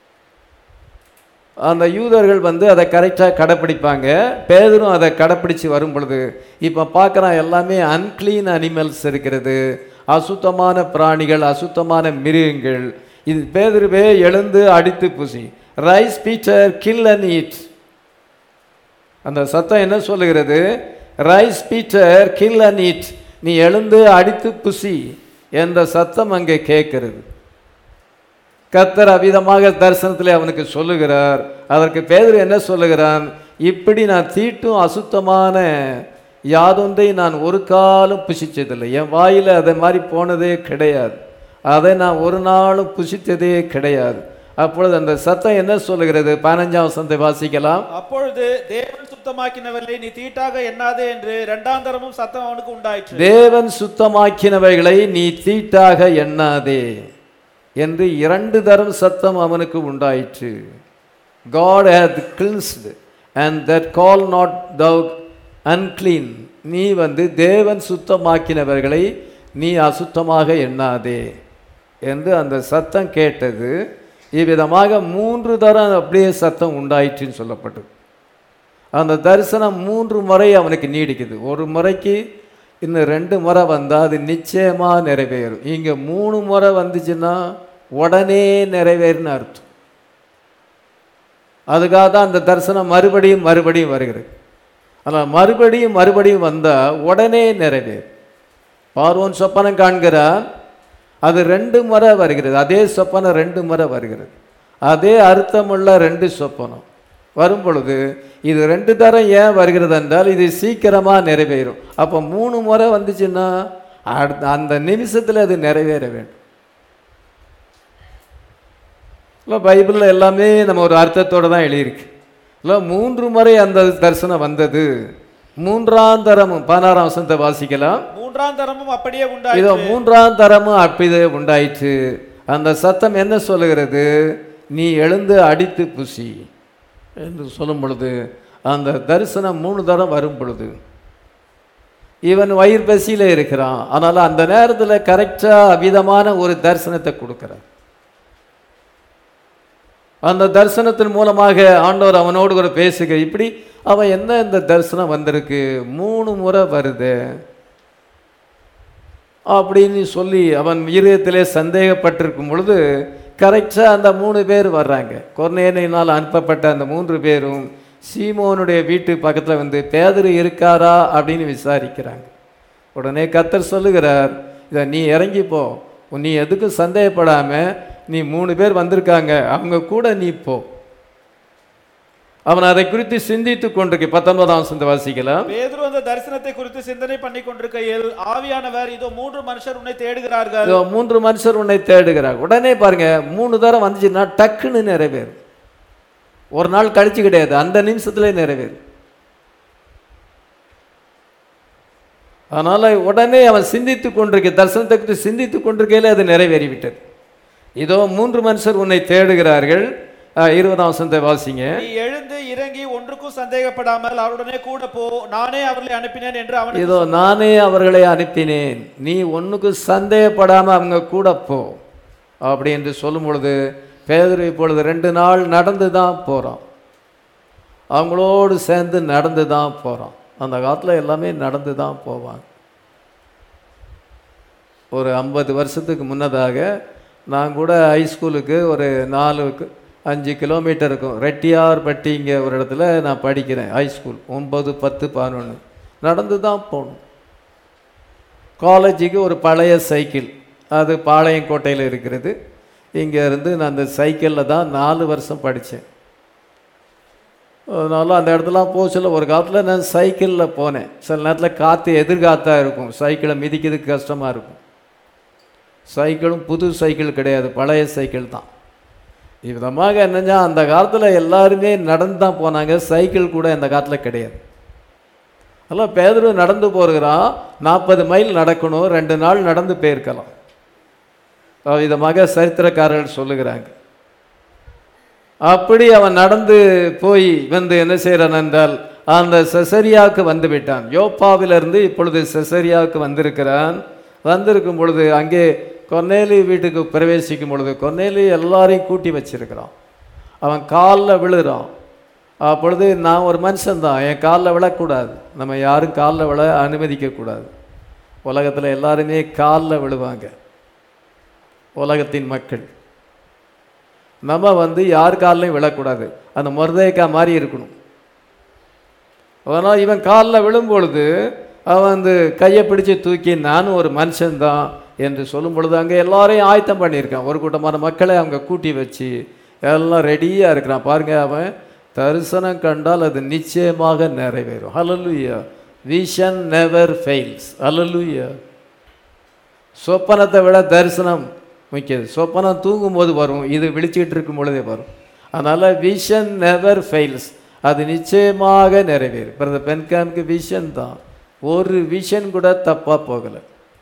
அந்த யூதர்கள் வந்து அதை கரெக்டாக கடைப்பிடிப்பாங்க. பேதரும் அதை கடைப்பிடிச்சு வரும் பொழுது இப்போ பார்க்குறான் எல்லாமே அன்க்ளீன் அனிமல்ஸ் இருக்கிறது, அசுத்தமான பிராணிகள், அசுத்தமான மிருகங்கள். இது பேதுருவே எழுந்து அடித்து புசி. Rise Peter kill and eat. அந்த சத்தம் என்ன சொல்லுகிறது? Rise Peter kill and eat. நீ எழுந்து அடித்து புசி என்ற சத்தம் அங்கே கேட்கிறது. கர்த்தர் அவ்விதமாக தரிசனத்தில் அவனுக்கு சொல்லுகிறார். அதற்கு பேதுரு என்ன சொல்லுகிறான்? இப்படி நான் தீட்டும் அசுத்தமான யாதொன்றை நான் ஒரு காலம் புசித்ததில்லை. என் வாயில் அதை மாதிரி போனதே கிடையாது. அதை நான் ஒரு நாளும் புசித்ததே கிடையாது. அப்பொழுது அந்த சத்தம் என்ன சொல்லுகிறது? பதினஞ்சாம் வசனத்தை வாசிக்கலாம். அப்பொழுது தேவன் சுத்தமாக்கினவர்களை நீ தீட்டாக எண்ணாதே என்று இரண்டாம் தரமும் சத்தம் அவனுக்கு உண்டாயிற்று. தேவன் சுத்தமாக்கினவைகளை நீ தீட்டாக எண்ணாதே என்று இரண்டு தரம் சத்தம் அவனுக்கு உண்டாயிற்று. God hath cleansed and that call not thou unclean. நீ வந்து தேவன் சுத்தமாக்கினவர்களை நீ அசுத்தமாக எண்ணாதே என்று அந்த சத்தம் கேட்டது. இவ்விதமாக மூன்று தரம் அப்படியே சத்தம் உண்டாயிற்றுன்னு சொல்லப்பட்டது. அந்த தரிசனம் மூன்று முறை அவனுக்கு நீடிக்குது. ஒரு முறைக்கு இன்னும் ரெண்டு முறை வந்தால் அது நிச்சயமாக நிறைவேறும். இங்கே மூணு முறை வந்துச்சுன்னா உடனே நிறைவேறுன்னு அர்த்தம். அதுக்காக தான் அந்த தரிசனம் மறுபடியும் மறுபடியும் வருகிறது. ஆனால் மறுபடியும் மறுபடியும் வந்தால் உடனே நிறைவேறும். பார்வோன் சொப்பனம் காண்கிறான், அது ரெண்டு முறை வருகிறது. அதே சொப்பனம் ரெண்டு முறை வருகிறது. அதே அர்த்தமுள்ள ரெண்டு சொப்பனம் வரும் பொழுது இது ரெண்டு தரம் ஏன் வருகிறது என்றால் இது சீக்கிரமாக நிறைவேறும். அப்போ மூணு முறை வந்துச்சுன்னா அடுத்த அந்த நிமிஷத்தில் அது நிறைவேற வேண்டும். இல்லை பைபிளில் எல்லாமே நம்ம ஒரு அர்த்தத்தோடு தான் எழுதியிருக்கு. இல்லை மூன்று முறை அந்த தரிசனம் வந்தது. மூன்றாம் தரமும் பதினாறாம் வசனத்தை வாசிக்கலாம். மூன்றாம் தரமும் அப்படியே இதோ உண்டாயிற்று. மூன்றாம் தரமும் அப்படியே உண்டாயிற்று. அந்த சத்தம் என்ன சொல்லுகிறது? நீ எழுந்து அடித்து புசி என்று சொல்லும் பொழுது அந்த தரிசனம் மூணு தரம் வரும் பொழுது இவன் வயிறு பசியில் இருக்கிறான். அதனால் அந்த நேரத்தில் கரெக்டாக அவிதமான ஒரு தரிசனத்தை கொடுக்குறான். அந்த தரிசனத்தின் மூலமாக ஆண்டவர் அவனோடு கூட பேசுக. இப்படி அவன் என்ன இந்த தரிசனம் வந்திருக்கு, மூணு முறை வருது அப்படின்னு சொல்லி அவன் இதயத்திலே சந்தேகப்பட்டிருக்கும் பொழுது கரெக்டாக அந்த மூணு பேர் வர்றாங்க. கொர்நேலியினால் அனுப்பப்பட்ட அந்த மூன்று பேரும் சீமோனுடைய வீட்டு பக்கத்தில் வந்து பேதுரு இருக்காரா அப்படின்னு விசாரிக்கிறாங்க. உடனே கர்த்தர் சொல்லுகிறார், இதை நீ இறங்கிப்போ, நீ எதுக்கும் சந்தேகப்படாமல் நீ மூணு பேர் வந்திருக்காங்க, அவங்க கூட நீ போ. அவன் அதை குறித்து சிந்தித்து கொண்டிருக்க பத்தொன்பதாம் வசனத்தை வாசிக்கலாம். பேதுரு அந்த தரிசனத்தை குறித்து சிந்தனை பண்ணி கொண்டிருக்கையில் ஆவியானவர், இதோ மூன்று மனுஷர் உன்னை தேடுகிறார்கள். இதோ மூன்று மனுஷர் உன்னை தேடுகிறார். உடனே பாருங்க, மூணு தரம் வந்துச்சுன்னா டக்குன்னு நிறைவேறும். ஒரு நாள் கழிச்சு கிடையாது, அந்த நிமிஷத்துல நிறைவேறும். அதனால உடனே அவன் சிந்தித்து கொண்டிருக்க தரிசனத்தை குறித்து சிந்தித்து கொண்டிருக்கையில அது நிறைவேறிவிட்டது. இதோ மூன்று மனுஷர் உன்னை தேடுகிறார்கள். இருபதாம் வசனத்தை வாசிங்க. நீ எழுந்து இறங்கி ஒன்றுக்கும் சந்தேகப்படாமல் அவருடனே கூட போ, நானே அவர்களை அனுப்பினேன் என்று அவன். இதோ நானே அவர்களை அனுப்பினேன், நீ ஒன்றுக்கு சந்தேகப்படாம அவங்க கூட போ அப்படி என்று சொல்லும் பொழுது பேதுரு இப்பொழுது ரெண்டு நாள் நடந்து தான் போகிறான். அவங்களோடு சேர்ந்து நடந்து தான் போகிறான். அந்த காலத்தில் எல்லாமே நடந்து தான் போவாங்க. ஒரு ஐம்பது வருஷத்துக்கு முன்னதாக நான் கூட ஹைஸ்கூலுக்கு ஒரு நாலு அஞ்சு கிலோமீட்டர் இருக்கும், ரெட்டியார்பட்டி இங்கே ஒரு இடத்துல நான் படிக்கிறேன். ஹைஸ்கூல் ஒன்பது பத்து பதினொன்று நடந்து தான் போகணும். காலேஜுக்கு ஒரு பழைய சைக்கிள், அது பாளையங்கோட்டையில் இருக்கிறது. இங்கே இருந்து நான் அந்த சைக்கிளில் தான் நாலு வருஷம் படித்தேன். அதனால் அந்த இடத்துலாம் போக சொல்ல ஒரு காலத்தில் நான் சைக்கிளில் போனேன். சில நேரத்தில் காற்று எதிர்காத்தாக இருக்கும், சைக்கிளை மிதிக்கிறதுக்கு கஷ்டமாக இருக்கும். சைக்கிளும் புது சைக்கிள் கிடையாது, பழைய சைக்கிள் தான். இவ்விதமாக என்னஞ்சா அந்த காலத்தில் எல்லாருமே நடந்து தான் போனாங்க, சைக்கிள் கூட அந்த காலத்தில் கிடையாது. அதெல்லாம் பேதுரு நடந்து போகிறான், நாற்பது மைல் நடக்கணும், ரெண்டு நாள் நடந்து போயிருக்கலாம். விதமாக சரித்திரக்காரர்கள் சொல்லுகிறாங்க. அப்படி அவன் நடந்து போய் வந்து என்ன செய்கிறான் என்றால் அந்த செசரியாவுக்கு வந்து விட்டான். யோப்பாவிலிருந்து இப்பொழுது செசரியாவுக்கு வந்திருக்கிறான். வந்திருக்கும் பொழுது அங்கே கொர்நேலி வீட்டுக்கு பிரவேசிக்கும் பொழுது கொர்நேலி எல்லாரையும் கூட்டி வச்சிருக்கிறான். அவன் காலில் விழுறான். அப்பொழுது நான் ஒரு மனுஷன்தான், என் காலில் விழக்கூடாது, நம்ம யாரும் காலில் விழ அனுமதிக்கக்கூடாது. உலகத்தில் எல்லாருமே காலில் விழுவாங்க, உலகத்தின் மக்கள். நம்ம வந்து யார் காலிலையும் விழக்கூடாது, அந்த மொர்தேக்கா மாதிரி இருக்கணும். அதனால் இவன் காலில் விழும்பொழுது அவன் வந்து கையை பிடிச்சி தூக்கி நானும் ஒரு மனுஷன்தான் என்று சொல்லும் பொழுது அங்கே எல்லாரையும் ஆயத்தம் பண்ணியிருக்கான். ஒரு கூட்டமான மக்களை அவங்க கூட்டி வச்சு எல்லாம் ரெடியாக இருக்கிறான். பாருங்கள், அவன் தரிசனம் கண்டால் அது நிச்சயமாக நிறைவேறும். ஹல்லேலூயா. Vision never fails. ஹல்லேலூயா. சொப்பனத்தை விட தரிசனம் முக்கியம். சொப்பனம் தூங்கும்போது வரும், இது விழிச்சிக்கிட்டு இருக்கும் பொழுதே வரும். அதனால் விஷன் நெவர் ஃபெயில்ஸ், அது நிச்சயமாக நிறைவேறும். பிரதர் பென்காமுக்கு விஷன் தான், ஒரு விஷன் கூட தப்பாக போகலை,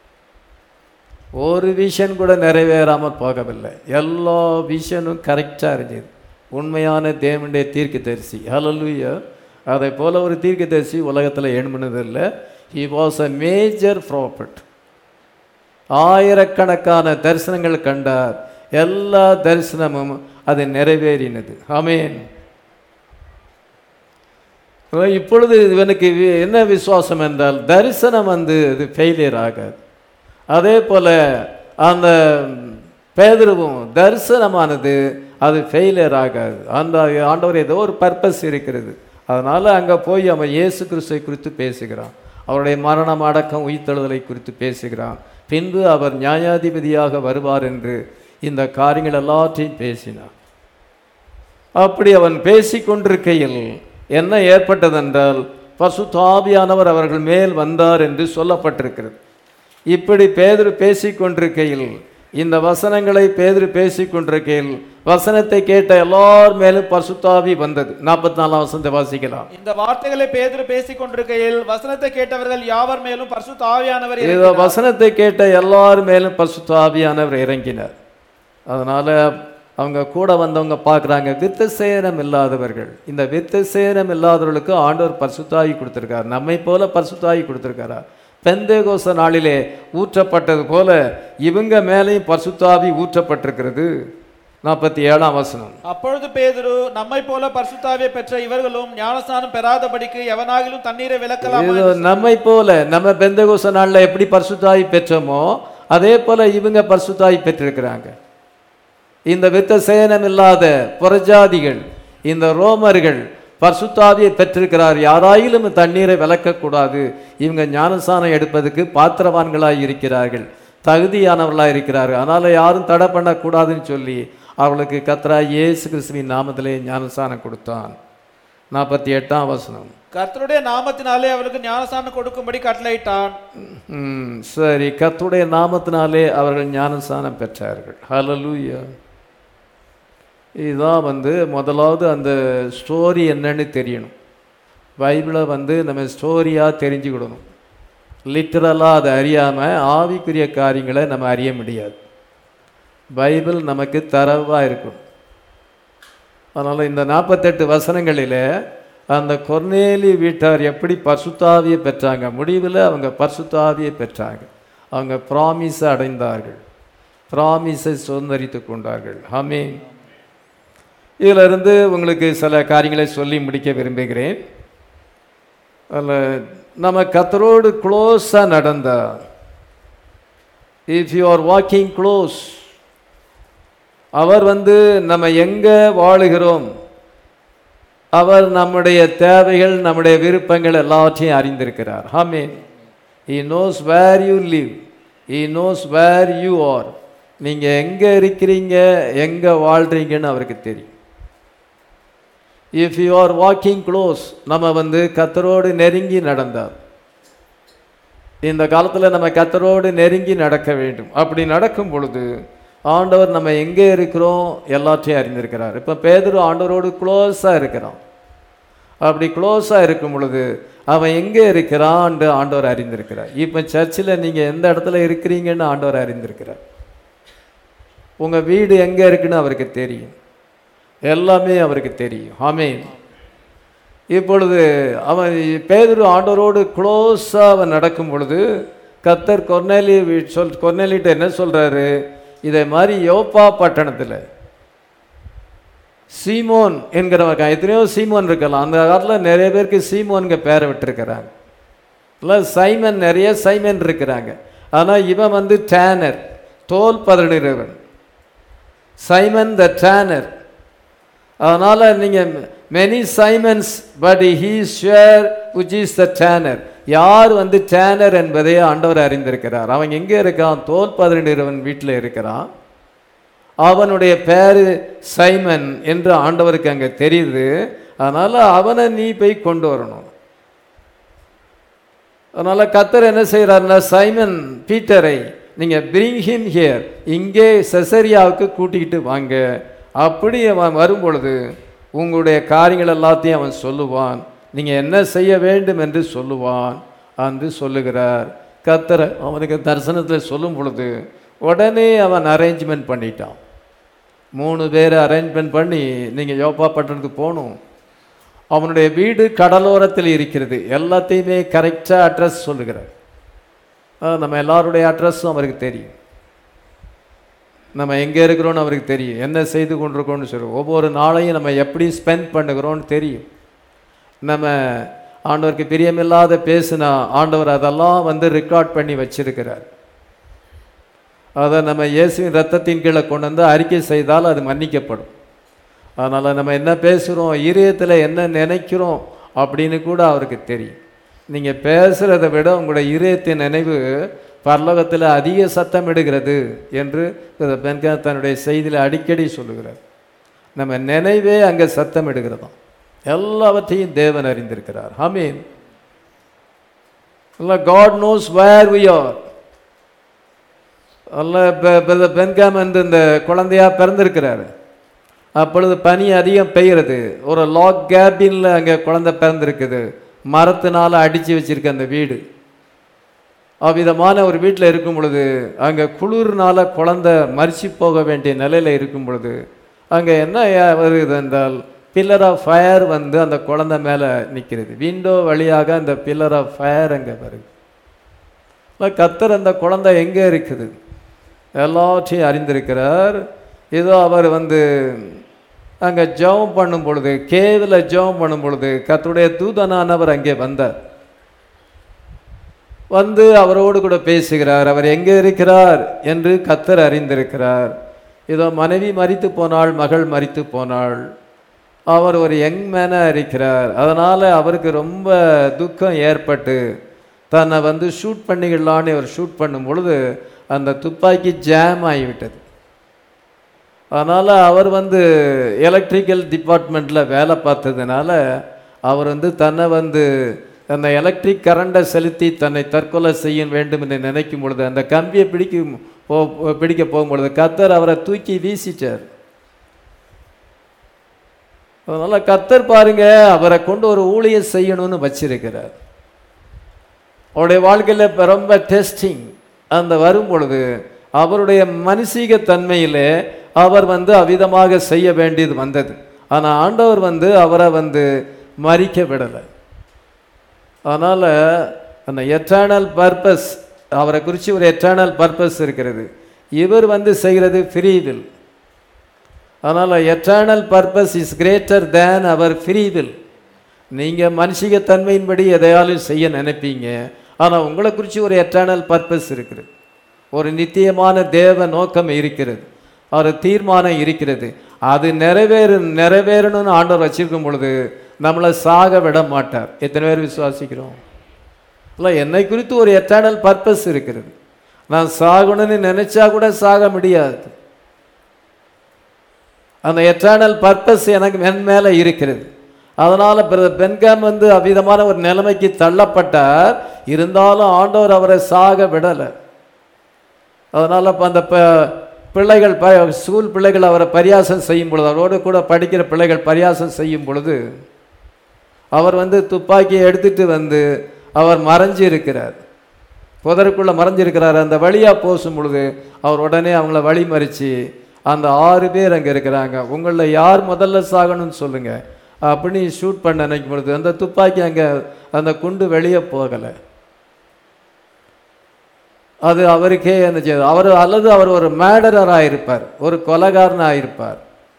ஒரு விஷன் கூட நிறைவேறாமல் போகவில்லை. எல்லா விஷனும் கரெக்டாக இருந்தது. உண்மையான தேவனுடைய தீர்க்கதரிசி. ஹல்லேலூயா. அதை போல ஒரு தீர்க்கதரிசி உலகத்தில் எழும்பினதில்லை. He was a major prophet. ஆயிரக்கணக்கான தரிசனங்கள் கண்டார், எல்லா தரிசனமும் அது நிறைவேறினது. ஆமென். இப்பொழுது இவனுக்கு என்ன விசுவாசம் என்றால் தரிசனம் வந்து அது ஃபெயிலியர் ஆகாது. அதே போல் அந்த பேதுருவும் தரிசனமானது அது ஃபெயிலியர் ஆகாது. அந்த ஆண்டவர் ஏதோ ஒரு பர்பஸ் இருக்கிறது. அதனால் அங்கே போய் அவன் இயேசு கிறிஸ்துவை குறித்து பேசுகிறான், அவருடைய மரணம் அடக்கம் உயிர்த்தெழுதலை குறித்து பேசுகிறான். பின்பு அவர் நியாயாதிபதியாக வருவார் என்று இந்த காரியங்கள் எல்லாற்றையும் பேசினார். அப்படி அவன் பேசி கொண்டிருக்கையில் என்ன ஏற்பட்டதென்றால் பரிசுத்த ஆவியானவர் அவர்கள் மேல் வந்தார் என்று சொல்லப்பட்டிருக்கிறது. இப்படி பேதுரு பேசிக்கொண்டிருக்கையில், இந்த வசனங்களை பேதுரு பேசிக்கொண்டிருக்கையில் வசனத்தை கேட்ட எல்லார் மேலும் பரிசுத்த ஆவி வந்தது. நாற்பத்தி நாலாம் வசனத்தை வாசிக்கலாம். இந்த வார்த்தைகளை பேதுரு பேசிக் கொண்டிருக்கையில் வசனத்தை கேட்டவர்கள் யாவர் மேலும் பரிசுத்த ஆவியானவர் இந்த இறங்கினார். வசனத்தை கேட்ட எல்லார் மேலும் பரிசுத்த ஆவியானவர் இறங்கினார். அதனால அவங்க கூட வந்தவங்க பார்க்குறாங்க, வித்த சேனம் இல்லாதவர்கள். இந்த வித்த சேனம் இல்லாதவர்களுக்கு ஆண்டவர் பரிசுத்தாவி கொடுத்துருக்கார். நம்மை போல பரிசுத்தாவி கொடுத்துருக்காரா? பெந்தேகோஸ்த நாளிலே ஊற்றப்பட்டது போல இவங்க மேலேயும் பரிசுத்தாவி ஊற்றப்பட்டிருக்கிறது. நாற்பத்தி ஏழாம் வசனம். அப்பொழுது பேதுரு, நம்மை போல பரிசுத்தாவியை பெற்ற இவர்களும் ஞானஸ்நானம் பெறாதபடிக்கு எவனாகிலும் தண்ணீரை விலக்கலாம். நம்மை போல நம்ம பெந்தேகோஸ்த நாளில் எப்படி பரிசுத்தாவி பெற்றோமோ அதே போல இவங்க பரிசுத்தாவி பெற்றிருக்கிறாங்க. இந்த வித்த சேனம் இல்லாத புறஜாதிகள், இந்த ரோமர்கள் பரிசுத்தாவியை பெற்றிருக்கிறார். யாராயிலும் தண்ணீரை விலக்கக்கூடாது. இவங்க ஞானஸ்நானம் எடுப்பதற்கு பாத்திரவான்களாய் இருக்கிறார்கள், தகுதியானவர்களாக இருக்கிறார்கள். அதனால் யாரும் தடை பண்ணக்கூடாதுன்னு சொல்லி அவளுக்கு கர்த்தராகிய இயேசு கிறிஸ்துவின் நாமத்திலே ஞானஸ்நானம் கொடுத்தான். நாற்பத்தி எட்டாம் வசனம். கர்த்தருடைய நாமத்தினாலே அவருக்கு ஞானஸ்நானம் கொடுக்கும்படி கட்டளையிட்டான். சரி, கர்த்தருடைய நாமத்தினாலே அவர்கள் ஞானஸ்நானம் பெற்றார்கள். ஹல்லேலூயா. இதுதான் வந்து முதலாவது அந்த ஸ்டோரி என்னன்னு தெரியணும். பைபிளை வந்து நம்ம ஸ்டோரியாக தெரிஞ்சுக்கிடணும். லிட்டரலாக அதை அறியாமல் ஆவிக்குரிய காரியங்களை நம்ம அறிய முடியாது. பைபிள் நமக்கு தரவாக இருக்கும். அதனால் இந்த நாற்பத்தெட்டு வசனங்களில் அந்த கொர்நேலி வீட்டார் எப்படி பரிசுத்தாவியை பெற்றாங்க, முடிவில் அவங்க பரிசுத்தாவியை பெற்றாங்க. அவங்க ப்ராமிஸை அடைந்தார்கள், ப்ராமிஸை சுதந்திரித்து கொண்டார்கள். ஆமென். இதிலிருந்து உங்களுக்கு சில காரியங்களை சொல்லி முடிக்க விரும்புகிறேன். அதில் நம்ம கர்த்தரோடு க்ளோஸாக நடந்தா, if you are walking close, அவர் வந்து நம்ம எங்கே வாழுகிறோம், அவர் நம்முடைய தேவைகள், நம்முடைய விருப்பங்கள் எல்லாத்தையும் அறிந்திருக்கிறார். ஆமென். He knows where you live, He knows where you are. நீங்கள் எங்கே இருக்கிறீங்க, எங்கே வாழ்கிறீங்கன்னு அவருக்கு தெரியும். If you are walking close, நம்ம வந்து கர்த்தரோடு நெருங்கி நடந்தார். இந்த காலத்தில் நம்ம கர்த்தரோடு நெருங்கி நடக்க வேண்டும். அப்படி நடக்கும் பொழுது ஆண்டவர் நம்ம எங்கே இருக்கிறோம் எல்லாத்தையும் அறிந்திருக்கிறார். இப்போ பேதுரு ஆண்டவரோடு க்ளோஸாக இருக்கிறான். அப்படி க்ளோஸாக இருக்கும் பொழுது அவன் எங்கே இருக்கிறான்னு ஆண்டவர் அறிந்திருக்கிறார். இப்போ சர்ச்சில் நீங்கள் எந்த இடத்துல இருக்கிறீங்கன்னு ஆண்டவர் அறிந்திருக்கிறார். உங்கள் வீடு எங்கே இருக்குன்னு அவருக்கு தெரியும், எல்லாமே அவருக்கு தெரியும். ஆமென். இப்பொழுது அவன் பேதுரு ஆண்டவரோடு க்ளோஸாக அவன் நடக்கும் பொழுது கர்த்தர் கொர்நேலி சொல் கொர்நேலிட்ட என்ன சொல்கிறாரு, இதே மாதிரி யோப்பா பட்டணத்தில் சீமோன் என்கிறவங்க, எத்தனையோ சீமோன் இருக்கலாம். அந்த காலத்தில் நிறைய பேருக்கு சீமோன்க பேரை விட்டுருக்கிறாங்க. இல்லை சைமன், நிறைய சைமன் இருக்கிறாங்க. ஆனால் இவன் வந்து டேனர், தோல் பதனிடுவன், சைமன் த டேனர். அதனால் நீங்கள் many Simons but he sure which is the tanner. யார் வந்து டேனர் என்பதை ஆண்டவர் அறிந்திருக்கிறார். அவன் எங்கே இருக்கான், தோல் பதனிடுவன் வீட்டில் இருக்கிறான். அவனுடைய பேர் சைமன் என்று ஆண்டவருக்கு அங்கே தெரியுது. அதனால் அவனை நீ போய் கொண்டு வரணும். அதனால் கர்த்தர் என்ன செய்கிறாருன்னா, சைமன் பீட்டரை நீங்கள் பிரிங் ஹிம் ஹியர், இங்கே செசரியாவுக்கு கூட்டிக்கிட்டு வாங்க. அப்படி அவன் வரும்பொழுது உங்களுடைய காரியங்கள் எல்லாத்தையும் அவன் சொல்லுவான், நீங்கள் என்ன செய்ய வேண்டும் என்று சொல்லுவான் என்று சொல்லுகிறார். கர்த்தர் அவனுக்கு தரிசனத்தில் சொல்லும் பொழுது உடனே அவன் அரேஞ்ச்மெண்ட் பண்ணிட்டான். மூணு பேரை அரேஞ்ச்மெண்ட் பண்ணி நீங்கள் யோப்பா பட்டணத்துக்கு போகணும். அவனுடைய வீடு கடலோரத்தில் இருக்கிறது. எல்லாத்தையுமே கரெக்டாக அட்ரஸ் சொல்லுகிறார். நம்ம எல்லாருடைய அட்ரஸும் அவருக்கு தெரியும். நம்ம எங்கே இருக்கிறோன்னு அவருக்கு தெரியும், என்ன செய்து கொண்டிருக்கோன்னு சொல்லுவோம். ஒவ்வொரு நாளையும் நம்ம எப்படி ஸ்பெண்ட் பண்ணுகிறோன்னு தெரியும். நம்ம ஆண்டவருக்கு பிரியமில்லாத பேசினா ஆண்டவர் அதெல்லாம் வந்து ரெக்கார்ட் பண்ணி வச்சிருக்கிறார். அதை நம்ம இயேசுவின் ரத்தத்தின் கீழே கொண்டு வந்து அறிக்கை செய்தால் அது மன்னிக்கப்படும். அதனால் நம்ம என்ன பேசுகிறோம், இதயத்தில் என்ன நினைக்கிறோம் அப்படின்னு கூட அவருக்கு தெரியும். நீங்கள் பேசுகிறத விட உங்களுடைய இதயத்தின் நினைவு பரலோகத்தில் அதிக சத்தம் இடுகிறது என்று பெண்கா தன்னுடைய செய்தியில் அடிக்கடி சொல்லுகிறார். நம்ம நினைவே அங்கே சத்தம் இடுகிறதாம். எல்லாவற்றையும் தேவன் அறிந்திருக்கிறார். ஆமென். God knows where we are. அல்ல பென்காம் வந்து இந்த குழந்தையா பிறந்திருக்கிறாரு. அப்பொழுது பனி அதிகம் பெய்கிறது. ஒரு லாக் கேபின்ல அங்கே குழந்தை பிறந்திருக்குது. மரத்தினால அடித்து வச்சிருக்க அந்த வீடு. அவ்விதமான ஒரு வீட்டில் இருக்கும் பொழுது அங்கே குளிர்னால குழந்தை மரிச்சு போக வேண்டிய நிலையில் இருக்கும் பொழுது அங்கே என்ன வருது என்றால் பில்லர் ஆஃப் ஃபயர் வந்து அந்த குழந்தை மேலே நிற்கிறது. விண்டோ வழியாக அந்த பில்லர் ஆஃப் ஃபயர் அங்கே வருது. கர்த்தர் அந்த குழந்தை எங்கே இருக்குது எல்லாத்தையும் அறிந்திருக்கிறார். ஏதோ அவர் வந்து அங்கே ஜெபம் பண்ணும் பொழுது, கேவில் ஜெபம் பண்ணும் பொழுது கர்த்தருடைய தூதனானவர் அங்கே வந்தார். வந்து அவரோடு கூட பேசுகிறார். அவர் எங்கே இருக்கிறார் என்று கர்த்தர் அறிந்திருக்கிறார். ஏதோ மனைவி மரித்து போனாள், மகள் மரித்து போனாள். அவர் ஒரு யங் மேனாக இருக்கிறார். அதனால் அவருக்கு ரொம்ப துக்கம் ஏற்பட்டு தன்னை வந்து ஷூட் பண்ணிக்கலான்னு அவர் ஷூட் பண்ணும் பொழுது அந்த துப்பாக்கி ஜாம் ஆகிவிட்டது. அதனால் அவர் வந்து எலக்ட்ரிக்கல் டிபார்ட்மெண்ட்டில் வேலை பார்த்ததுனால அவர் வந்து தன்னை வந்து அந்த எலக்ட்ரிக் கரண்டை செலுத்தி தன்னை தற்கொலை செய்ய வேண்டும் என்று நினைக்கும் பொழுது அந்த கம்பியை பிடிக்கும் போ பிடிக்க போகும்பொழுது கர்த்தர் அவரை தூக்கி வீசிட்டார். அதனால் கர்த்தர் பாருங்க அவரை கொண்டு ஒரு ஊழியம் செய்யணும்னு வச்சிருக்கிறார். அவருடைய வாழ்க்கையில் இப்போ ரொம்ப டெஸ்டிங் அந்த வரும் பொழுது அவருடைய மனுஷீக தன்மையிலே அவர் வந்து அவ்விதமாக செய்ய வேண்டியது வந்தது. ஆனால் ஆண்டவர் வந்து அவரை வந்து மறிக்க விடலை. அதனால் அந்த எட்டர்னல் பர்பஸ் அவரை குறித்து ஒரு எட்டர்னல் பர்பஸ் இருக்கிறது. இவர் வந்து செய்கிறது ஃப்ரீ வில். அதனால் eternal purpose is greater than அவர் ஃப்ரீ வில். நீங்கள் மனுஷிக தன்மையின்படி எதையாலும் செய்ய நினைப்பீங்க. ஆனால் உங்களை குறித்து ஒரு எட்டர்னல் பர்பஸ் இருக்கிறது. ஒரு நித்தியமான தேவ நோக்கம் இருக்கிறது. ஒரு தீர்மானம் இருக்கிறது. அது நிறைவேறு நிறைவேறணும்னு ஆண்டவர் வச்சிருக்கும் பொழுது நம்மளை சாக விட மாட்டார். எத்தனை பேர் விசுவாசிக்கிறோம்? இல்லை, என்னை குறித்து ஒரு எட்டர்னல் பர்பஸ் இருக்கிறது. நான் சாகணும்னு நினைச்சா கூட சாக முடியாது. அந்த எட்டர்னல் பர்பஸ் எனக்கு என் மேலே இருக்கிறது. அதனால் பென்காம் வந்து அவ்விதமான ஒரு நிலைமைக்கு தள்ளப்பட்டார். இருந்தாலும் ஆண்டவர் அவரை சாக விடலை. அதனால் இப்போ அந்த பிள்ளைகள் ப ஸ்கூல் பிள்ளைகள் அவரை பரியாசம் செய்யும் பொழுது, அவரோடு கூட படிக்கிற பிள்ளைகள் பரியாசம் செய்யும் பொழுது அவர் வந்து துப்பாக்கியை எடுத்துட்டு வந்து அவர் மறைஞ்சி இருக்கிறார், புதருக்குள்ளே மறைஞ்சிருக்கிறார். அந்த வழியாக போசும் பொழுது அவர் உடனே அவங்கள வழி மறித்து அந்த ஆறு பேர் அங்கே இருக்கிறாங்க. உங்களில் யார் முதல்ல சாகணும்னு சொல்லுங்கள் அப்படின்னு ஷூட் பண்ண நினைக்கும் பொழுது அந்த துப்பாக்கி அங்கே அந்த குண்டு வெளியே போகலை. அது அவருக்கே என்ன செய்யுது, அவர் அல்லது அவர் ஒரு மேடரராக இருப்பார், ஒரு கொலைகாரனாக இருப்பார்.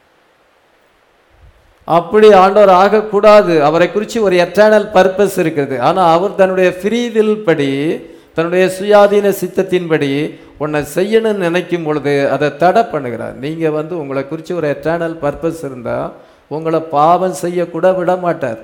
அப்படி ஆண்டவர் ஆகக்கூடாது. அவரை குறித்து ஒரு எட்டர்னல் பர்பஸ் இருக்கிறது. ஆனால் அவர் தன்னுடைய ஃப்ரீ வில் படி, தன்னுடைய சுயாதீன சித்தத்தின்படி உன்னை செய்யணும்னு நினைக்கும் பொழுது அதை தடை பண்ணுகிறார். நீங்கள் வந்து உங்களை குறித்து ஒரு எட்டர்னல் பர்பஸ் இருந்தால் உங்களை பாவம் செய்யக்கூட விட மாட்டார்.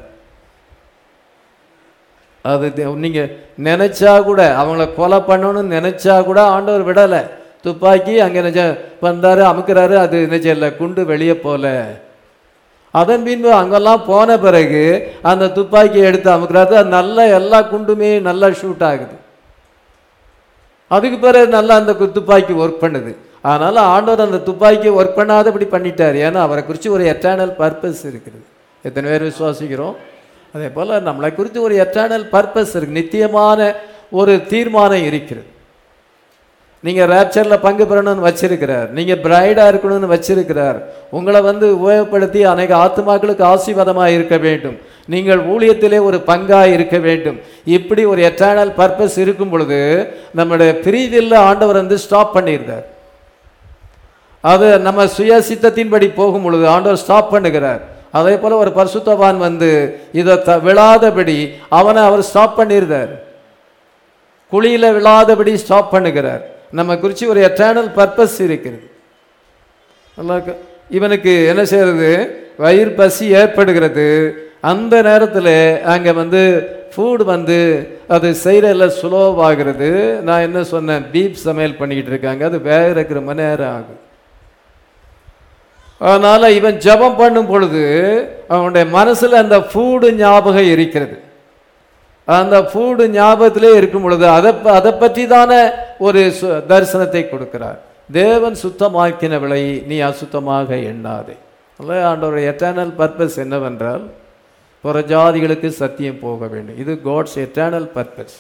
அது நீங்கள் நினச்சா கூட அவங்கள கொலை பண்ணணும்னு நினச்சா கூட ஆண்டவர் விடலை. துப்பாக்கி அங்கே நிஜ வந்தார், அமுக்கிறாரு, அது நிஜ இல்லை, குண்டு வெளியே போகல. அதன் பின்பு அங்கெல்லாம் போன பிறகு அந்த துப்பாக்கியை எடுத்து அமுக்கிறாரு, அது நல்ல எல்லா குண்டுமே நல்லா ஷூட் ஆகுது. அதுக்கு பிறகு நல்லா அந்த துப்பாக்கி ஒர்க் பண்ணுது. அதனால் ஆண்டவர் அந்த துப்பாக்கியை ஒர்க் பண்ணாதபடி பண்ணிட்டார். ஏன்னா அவரை குறித்து ஒரு எட்டர்னல் பர்பஸ் இருக்கிறது. எத்தனை பேர் விசுவாசிக்கிறோம்? அதே போல் நம்மளை குறித்து ஒரு எட்டர்னல் பர்பஸ் இருக்குது, நித்தியமான ஒரு தீர்மானம் இருக்கிறது. நீங்கள் ரேப்சரில் பங்கு பெறணும்னு வச்சிருக்கிறார், நீங்கள் பிரைடாக இருக்கணும்னு வச்சிருக்கிறார். உங்களை வந்து உபயோகப்படுத்தி அநேக ஆத்மாக்களுக்கு ஆசீர்வாதமாக இருக்க வேண்டும், நீங்கள் ஊழியத்திலே ஒரு பங்காக இருக்க வேண்டும். இப்படி ஒரு எட்டர்னல் பர்பஸ் இருக்கும் பொழுது நம்முடைய பிரிவில் ஆண்டவர் வந்து ஸ்டாப் பண்ணியிருந்தார். அது நம்ம சுய சித்தத்தின்படி போகும் பொழுது ஆண்டவர் ஸ்டாப் பண்ணுகிறார். அதே போல் ஒரு பரிசுத்தவான் வந்து இதை த விழாதபடி அவனை அவர் ஸ்டாப் பண்ணியிருந்தார், குழியில் விழாதபடி ஸ்டாப் பண்ணுகிறார். நம்ம குறித்து ஒரு எட்டர்னல் பர்பஸ் இருக்கிறது. இவனுக்கு என்ன செய்கிறது, வயிறு பசி ஏற்படுகிறது. அந்த நேரத்தில் அங்கே வந்து ஃபுட் வந்து அது செய்கிறல சுலோவாகிறது. நான் என்ன சொன்னேன், பீப் சமையல் பண்ணிக்கிட்டு இருக்காங்க, அது வேக இருக்கிற மணி நேரம் ஆகும். அதனால் இவன் ஜபம் பண்ணும் பொழுது அவனுடைய மனசில் அந்த ஃபுட்டு ஞாபகம் இருக்கிறது. அந்த ஃபுட்டு ஞாபகத்திலே இருக்கும் பொழுது அதை அதை பற்றி தானே ஒரு சு- தரிசனத்தை கொடுக்கிறார். தேவன் சுத்தமாக்கினவளை நீ அசுத்தமாக எண்ணாதே. அல்ல, ஆண்டவருடைய எட்டர்னல் பர்பஸ் என்னவென்றால் புறஜாதிகளுக்கு சத்தியம் போக வேண்டும். இது God's eternal purpose.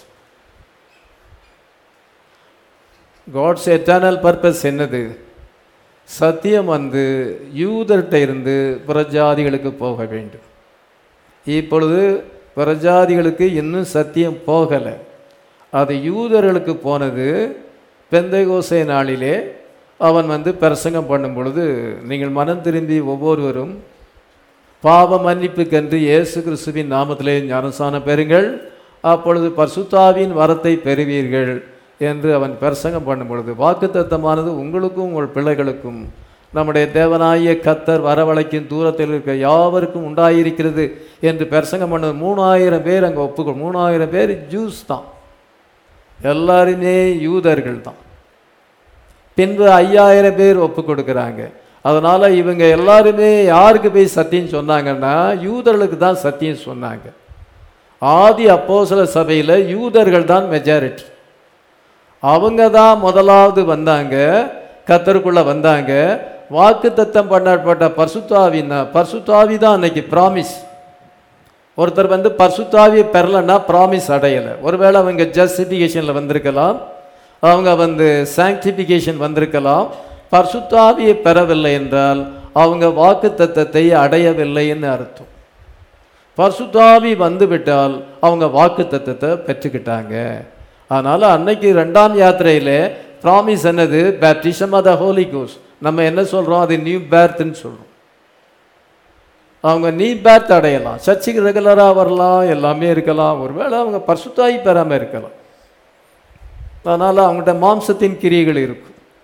God's eternal purpose என்னது? சத்தியம் வந்து யூதர்கிட்ட இருந்து புறஜாதிகளுக்கு போக வேண்டும். இப்பொழுது புறஜாதிகளுக்கு இன்னும் சத்தியம் போகலை. அது யூதர்களுக்கு போனது பெந்தைகோசே நாளிலே அவன் வந்து பிரசங்கம் பண்ணும் பொழுது, நீங்கள் மனம் திரும்பி ஒவ்வொருவரும் பாவ மன்னிப்புக்கென்று இயேசு கிறிஸ்துவின் நாமத்திலே ஞானஸ்நானம் பெறுங்கள், அப்பொழுது பரிசுத்தாவின் வரத்தை பெறுவீர்கள் என்று அவன் பிரசங்கம் பண்ணும் பொழுது, வாக்குத்தத்தமானது உங்களுக்கும் உங்கள் பிள்ளைகளுக்கும் நம்முடைய தேவனாகிய கர்த்தர் வரவழைக்கும் தூரத்தில் இருக்க யாவருக்கும் உண்டாயிருக்கிறது என்று பிரசங்கம் பண்ணது. மூணாயிரம் பேர் அங்கே ஒப்புக்கொள். மூணாயிரம் பேர் ஜூஸ் தான், எல்லாருமே யூதர்கள் தான். பின்பு ஐயாயிரம் பேர் ஒப்பு கொடுக்குறாங்க. அதனால் இவங்க எல்லாருமே யாருக்கு போய் சத்தியம் சொன்னாங்கன்னா யூதர்களுக்கு தான் சத்தியம் சொன்னாங்க. ஆதி அப்போஸ்தல சபையில் யூதர்கள் தான் மெஜாரிட்டி. அவங்க தான் முதலாவது வந்தாங்க, கர்த்தருக்குள்ளே வந்தாங்க. வாக்கு தத்தம் பண்ணப்பட்ட பரிசுத்தாவின்னா பரிசுத்தாவி தான் அன்னைக்கு ப்ராமிஸ். ஒருத்தர் வந்து பரிசுத்தாவியை பெறலைன்னா ப்ராமிஸ் அடையலை. ஒருவேளை அவங்க ஜஸ்டிஃபிகேஷனில் வந்திருக்கலாம், அவங்க வந்து சாங்டிஃபிகேஷன் வந்திருக்கலாம். பரிசுத்தாவியை பெறவில்லை என்றால் அவங்க வாக்கு தத்தத்தை அடையவில்லைன்னு அர்த்தம். பரிசுத்தாவி வந்துவிட்டால் அவங்க வாக்கு தத்தத்தை பெற்றுக்கிட்டாங்க. அதனால் அன்னைக்கு ரெண்டாம் யாத்திரையில் ப்ராமிஸ் என்னது? Baptism of the Holy Ghost. நம்ம என்ன சொல்கிறோம்? அது நியூ பேர்த்துன்னு சொல்கிறோம். அவங்க நியூ பேர்த் அடையலாம், சர்ச்சுக்கு ரெகுலராக வரலாம், எல்லாமே இருக்கலாம். ஒருவேளை அவங்க பரிசுத்தாவி பெறாமல் இருக்கலாம். அதனால் அவங்கள்ட்ட மாம்சத்தின் கிரியைகள் இருக்கும்.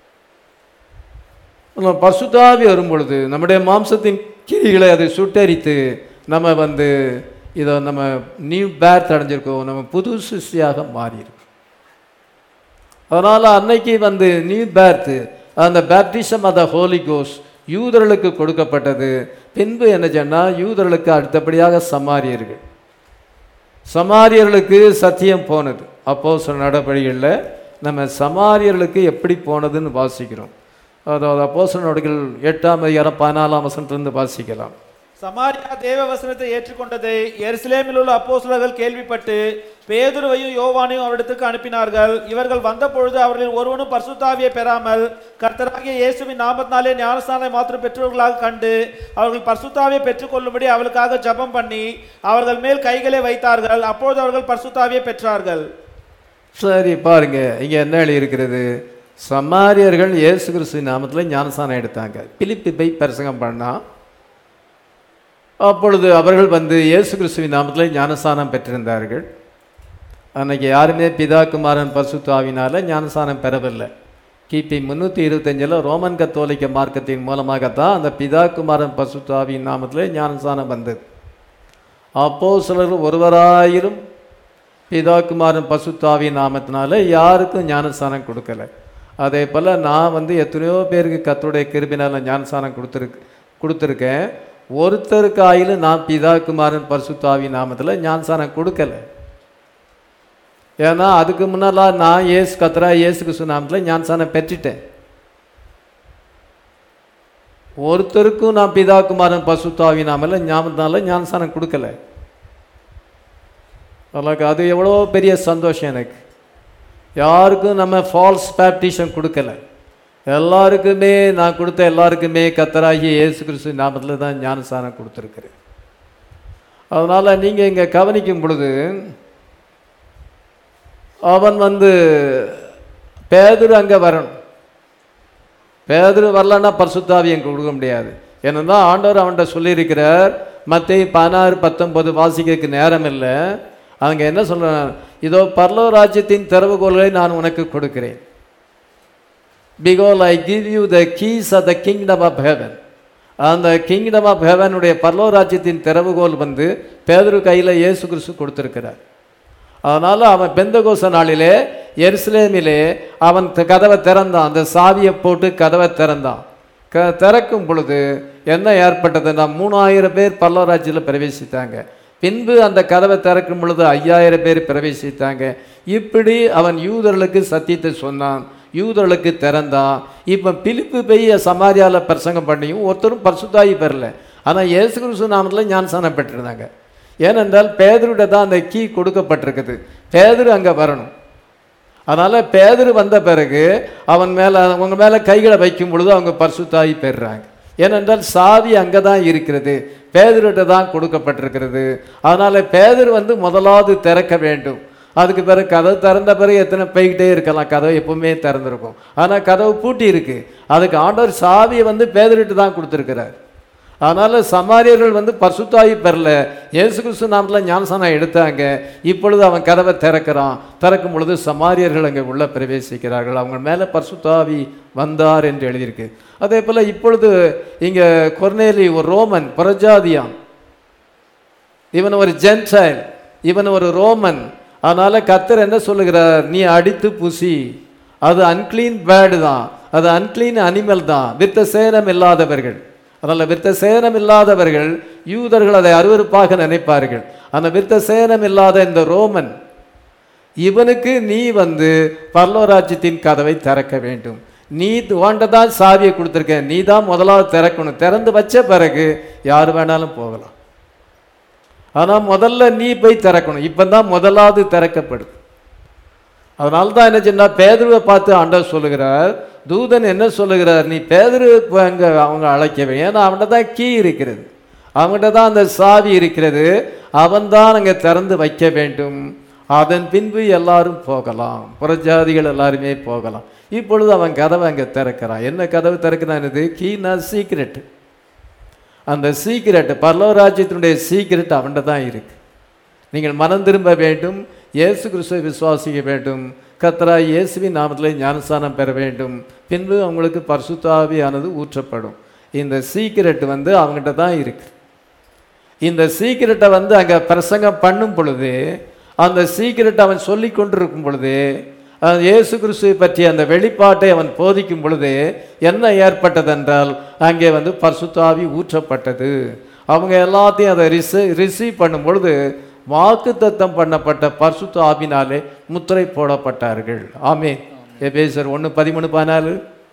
பரிசுத்தாவி வரும் பொழுது நம்முடைய மாம்சத்தின் கிரிகளை அதை சுட்டரித்து நம்ம வந்து இதை நம்ம நியூ பேர்த் அடைஞ்சிருக்கோம், நம்ம புது சிருஷ்டியாக மாறியிருக்கோம். அதனால் அன்னைக்கு வந்து நியூ பேர்த்து, அந்த baptism of the Holy Ghost யூதர்களுக்கு கொடுக்கப்பட்டது. பின்பு என்ன சொன்னால் யூதர்களுக்கு அடுத்தபடியாக சமாரியர்கள். சமாரியர்களுக்கு சத்தியம் போனது. அப்போஸ்தலர் நடபடிகளில் நம்ம சமாரியர்களுக்கு எப்படி போனதுன்னு வாசிக்கிறோம். அதாவது அப்போஸ்தலர் நடபடிகள் எட்டாம் அதிகாரம் பதினாலாம் வசனத்திலிருந்து வாசிக்கலாம். சமாரியா தேவ வசனத்தை ஏற்றுக்கொண்டதை எருசலேமில் உள்ள அப்போஸ்தலர்கள் கேள்விப்பட்டு பேதுருவையும் யோவானையும் அவரிடத்துக்கு அனுப்பினார்கள். இவர்கள் வந்த பொழுது அவர்களில் ஒருவனும் பரிசுத்தாவியை பெறாமல் கர்த்தராகிய இயேசுவின் நாமத்தினாலே ஞானஸ்நானம் மாத்திரம் பெற்றவர்களாக கண்டு அவர்கள் பரிசுத்தாவியை பெற்றுக்கொள்ளும்படி அவளுக்காக ஜெபம் பண்ணி அவர்கள் மேல் கைகளை வைத்தார்கள். அப்பொழுது அவர்கள் பரிசுத்தாவியை பெற்றார்கள். சரி, பாருங்க, இங்கே என்ன எழுதியிருக்கிறது? சமாரியர்கள் இயேசு கிறிஸ்துவின் நாமத்தில் ஞானஸ்நானம் எடுத்தாங்க. பிலிப்பி போய் பிரசங்கம் பண்ணா, அப்பொழுது அவர்கள் வந்து இயேசு கிறிஸ்துவின் நாமத்தில் ஞானஸ்நானம் பெற்றிருந்தார்கள். அன்னைக்கு யாருமே பிதா குமாரன் பரிசுத்தாவினால ஞானஸ்நானம் பெறவில்லை. கிபி முந்நூற்றி இருபத்தஞ்சில் ரோமன் கத்தோலிக்க மார்க்கத்தின் மூலமாகத்தான் அந்த பிதா குமாரன் பரிசுத்தாவின் நாமத்தில் ஞானஸ்நானம் வந்தது. அப்போஸ்தலர்கள் ஒருவராயிரும் பிதா குமாரன் பரிசுத்தாவின் நாமத்தினால யாருக்கும் ஞானஸ்நானம் கொடுக்கலை. அதே போல் நான் வந்து எத்தனையோ பேருக்கு கர்த்தருடைய கிருபையினால ஞானஸ்நானம் கொடுத்துருக்கு கொடுத்துருக்கேன். ஒருத்தருக்கு ஆயிலும் நான் பிதா குமாரன் பரிசுத்தாவின் நாமத்தில் ஞானஸ்நானம் கொடுக்கலை. ஏன்னா அதுக்கு முன்னெல்லாம் நான் ஏசு கத்ரா இயேசு கிறிஸ்து நாமத்தில் ஞானஸ்நானம் பெற்றுட்டேன். ஒருத்தருக்கும் நான் பிதா குமாரன் பரிசுத்தாவின் நாமத்தில் ஞாபகத்தினால ஞானஸ்நானம் கொடுக்கலை. எனக்கு அது எவ்வளோ பெரிய சந்தோஷம் எனக்கு. யாருக்கும் நம்ம ஃபால்ஸ் பேப்டிஷன் கொடுக்கல. எல்லாருக்குமே நான் கொடுத்த எல்லாருக்குமே கர்த்தராகிய இயேசு கிறிஸ்து நாமத்தில் தான் ஞானஸ்நானம் கொடுத்துருக்குறேன். அதனால் நீங்கள் இங்கே கவனிக்கும் பொழுது அவன் வந்து பேதுரு அங்கே வரணும். பேதுரு வரலன்னா பரிசுத்தாவி அங்கே கொடுக்க முடியாது. ஏன்னா ஆண்டவர் அவன்கிட்ட சொல்லியிருக்கிறார். மத்தேயு பதினாறு பத்தொன்பது வாசிக்கிறதுக்கு நேரம் இல்லை. அவங்க என்ன சொல்கிறான்? இதோ பரலோக ராஜ்யத்தின் திறவுகோல்களை நான் உனக்கு கொடுக்கிறேன். Because I give you the keys of the kingdom of heaven. அந்த கிங்டம் ஆஃப் ஹெவனுடைய பரலோக ராஜ்யத்தின் திறவுகோல் வந்து பேதுரு கையில் இயேசு கிறிஸ்து கொடுத்துருக்கிறார். அதனால் அவன் பெந்தகோஸ்த நாளிலே எருசலேமிலே அவன் கதவை திறந்தான். அந்த சாவியை போட்டு கதவை திறந்தான். க திறக்கும் பொழுது என்ன ஏற்பட்டதுன்னா மூணாயிரம் பேர் பரலோக ராஜ்யத்தில் பிரவேசித்தாங்க. பின்பு அந்த கதவை திறக்கும் பொழுது ஐயாயிரம் பேர் பிரவேசித்தாங்க. இப்படி அவன் யூதர்களுக்கு சத்தியத்தை சொன்னான், யூதர்களுக்கு திறந்தான். இப்போ பிலிப்பு போய் சமாரியாவில் பிரசங்கம் பண்ணியும் ஒருத்தரும் பரிசுத்தாயி பெறல. ஆனால் இயேசு கிறிஸ்து நாமத்தில் ஞானஸ்நானம் பெற்றிருந்தாங்க. ஏனென்றால் பேதுருவிட தான் அந்த கீ கொடுக்கப்பட்டிருக்குது, பேதுரு அங்கே வரணும். அதனால் பேதுரு வந்த பிறகு அவன் மேலே அவங்க மேலே கைகளை வைக்கும் பொழுது அவங்க பரிசுத்தாயி பெறுறாங்க. ஏனென்றால் சாவி அங்கே தான் இருக்கிறது, பேதுருகிட்ட தான் கொடுக்கப்பட்டிருக்கிறது. அதனால் பேதுரு வந்து முதலாவது திறக்க வேண்டும். அதுக்கு பிறகு கதவு திறந்த பிறகு எத்தனை போய்கிட்டே இருக்கலாம், கதவு எப்பவுமே திறந்துருக்கும். ஆனால் கதவு பூட்டி இருக்கு, அதுக்கு ஆண்டவர் சாவியை வந்து பேதுருகிட்ட தான் கொடுத்துருக்கிறார். அதனால் சமாரியர்கள் வந்து பரிசுத்தாயி பெறல, இயேசு கிறிஸ்து நாமத்தில் ஞானஸ்நானம் எடுத்தாங்க. இப்பொழுது அவன் கதவை திறக்கிறான். திறக்கும் பொழுது சமாரியர்கள் அங்கே உள்ள பிரவேசிக்கிறார்கள். அவங்க மேலே பரிசுத்தாவி வந்தார் என்று எழுதியிருக்கு. அதே போல் இப்பொழுது இங்கே கொர்நேலி ஒரு ரோமன் புறஜாதியான், இவன் ஒரு ஜென்டைல், இவன் ஒரு ரோமன். அதனால் கர்த்தர் என்ன சொல்லுகிறார், நீ அடித்து புசி, அது அன்கிளீன் பேர்டு தான், அது அன்கிளீன் அனிமல் தான், வித்த சேனம் இல்லாதவர்கள். அதனால் விருத்த சேனம் இல்லாதவர்கள் யூதர்கள் அதை அருவருப்பாக நினைப்பார்கள். அந்த விருத்த சேனம் இல்லாத இந்த ரோமன், இவனுக்கு நீ வந்து பரலோராஜ்யத்தின் கதவை திறக்க வேண்டும். நீ வாண்டதான் சாவியை கொடுத்துருக்க, நீ தான் முதலாவது திறக்கணும். திறந்து வச்ச பிறகு யார் வேணாலும் போகலாம். ஆனால் முதல்ல நீ போய் திறக்கணும். இப்போ தான் முதலாவது திறக்கப்படுது. அதனால தான் என்ன சொன்னா, பேதுருவை பார்த்து ஆண்டவர் சொல்லுகிறார், தூதன் என்ன சொல்லுகிறார், நீ பேதுரு அங்கே அவங்க அழைக்கவே, ஏன்னா அவன்கிட்ட தான் கீ இருக்கிறது, அவங்ககிட்ட தான் அந்த சாவி இருக்கிறது, அவன் தான் அங்கே திறந்து வைக்க வேண்டும். அதன் பின்பு எல்லாரும் போகலாம், புறஜாதிகள் எல்லாருமே போகலாம். இப்பொழுது அவன் கதவை அங்கே திறக்கிறான். என்ன கதவு திறக்கிறான்? இது கீனா சீக்ரெட். அந்த சீக்ரெட், பரலோராஜ்யத்தினுடைய சீக்ரெட் அவன்கிட்ட தான் இருக்கு. நீங்கள் மனம் திரும்ப வேண்டும், இயேசு கிறிஸ்துவை விசுவாசிக்க வேண்டும், கர்த்தராகிய இயேசுவின் நாமத்தில் ஞானஸ்நானம் பெற வேண்டும். பின்பு அவங்களுக்கு பரிசுத்த ஆவியானது ஊற்றப்படும். இந்த சீக்ரெட் வந்து அவங்ககிட்ட தான் இருக்கு. இந்த சீக்ரெட்டை வந்து அங்கே பிரசங்கம் பண்ணும் பொழுது, அந்த சீக்ரெட் அவன் சொல்லி கொண்டிருக்கும் பொழுது, இயேசு கிறிஸ்துவை பற்றி அந்த வெளிப்பாட்டை அவன் போதிக்கும் பொழுது என்ன ஏற்பட்டதென்றால், அங்கே வந்து பரிசுத்த ஆவி ஊற்றப்பட்டது. அவங்க எல்லாத்தையும் அதை ரிசீ ரிசீவ் பண்ணும் பொழுது வாக்குத்தத்தம் பண்ணப்பட்ட பரிசுத்த ஆவினாலே முத்திரை போடப்பட்டார்கள். ஆமென். எபேசியர் ஒன்று பதிமூணு பதினாலு.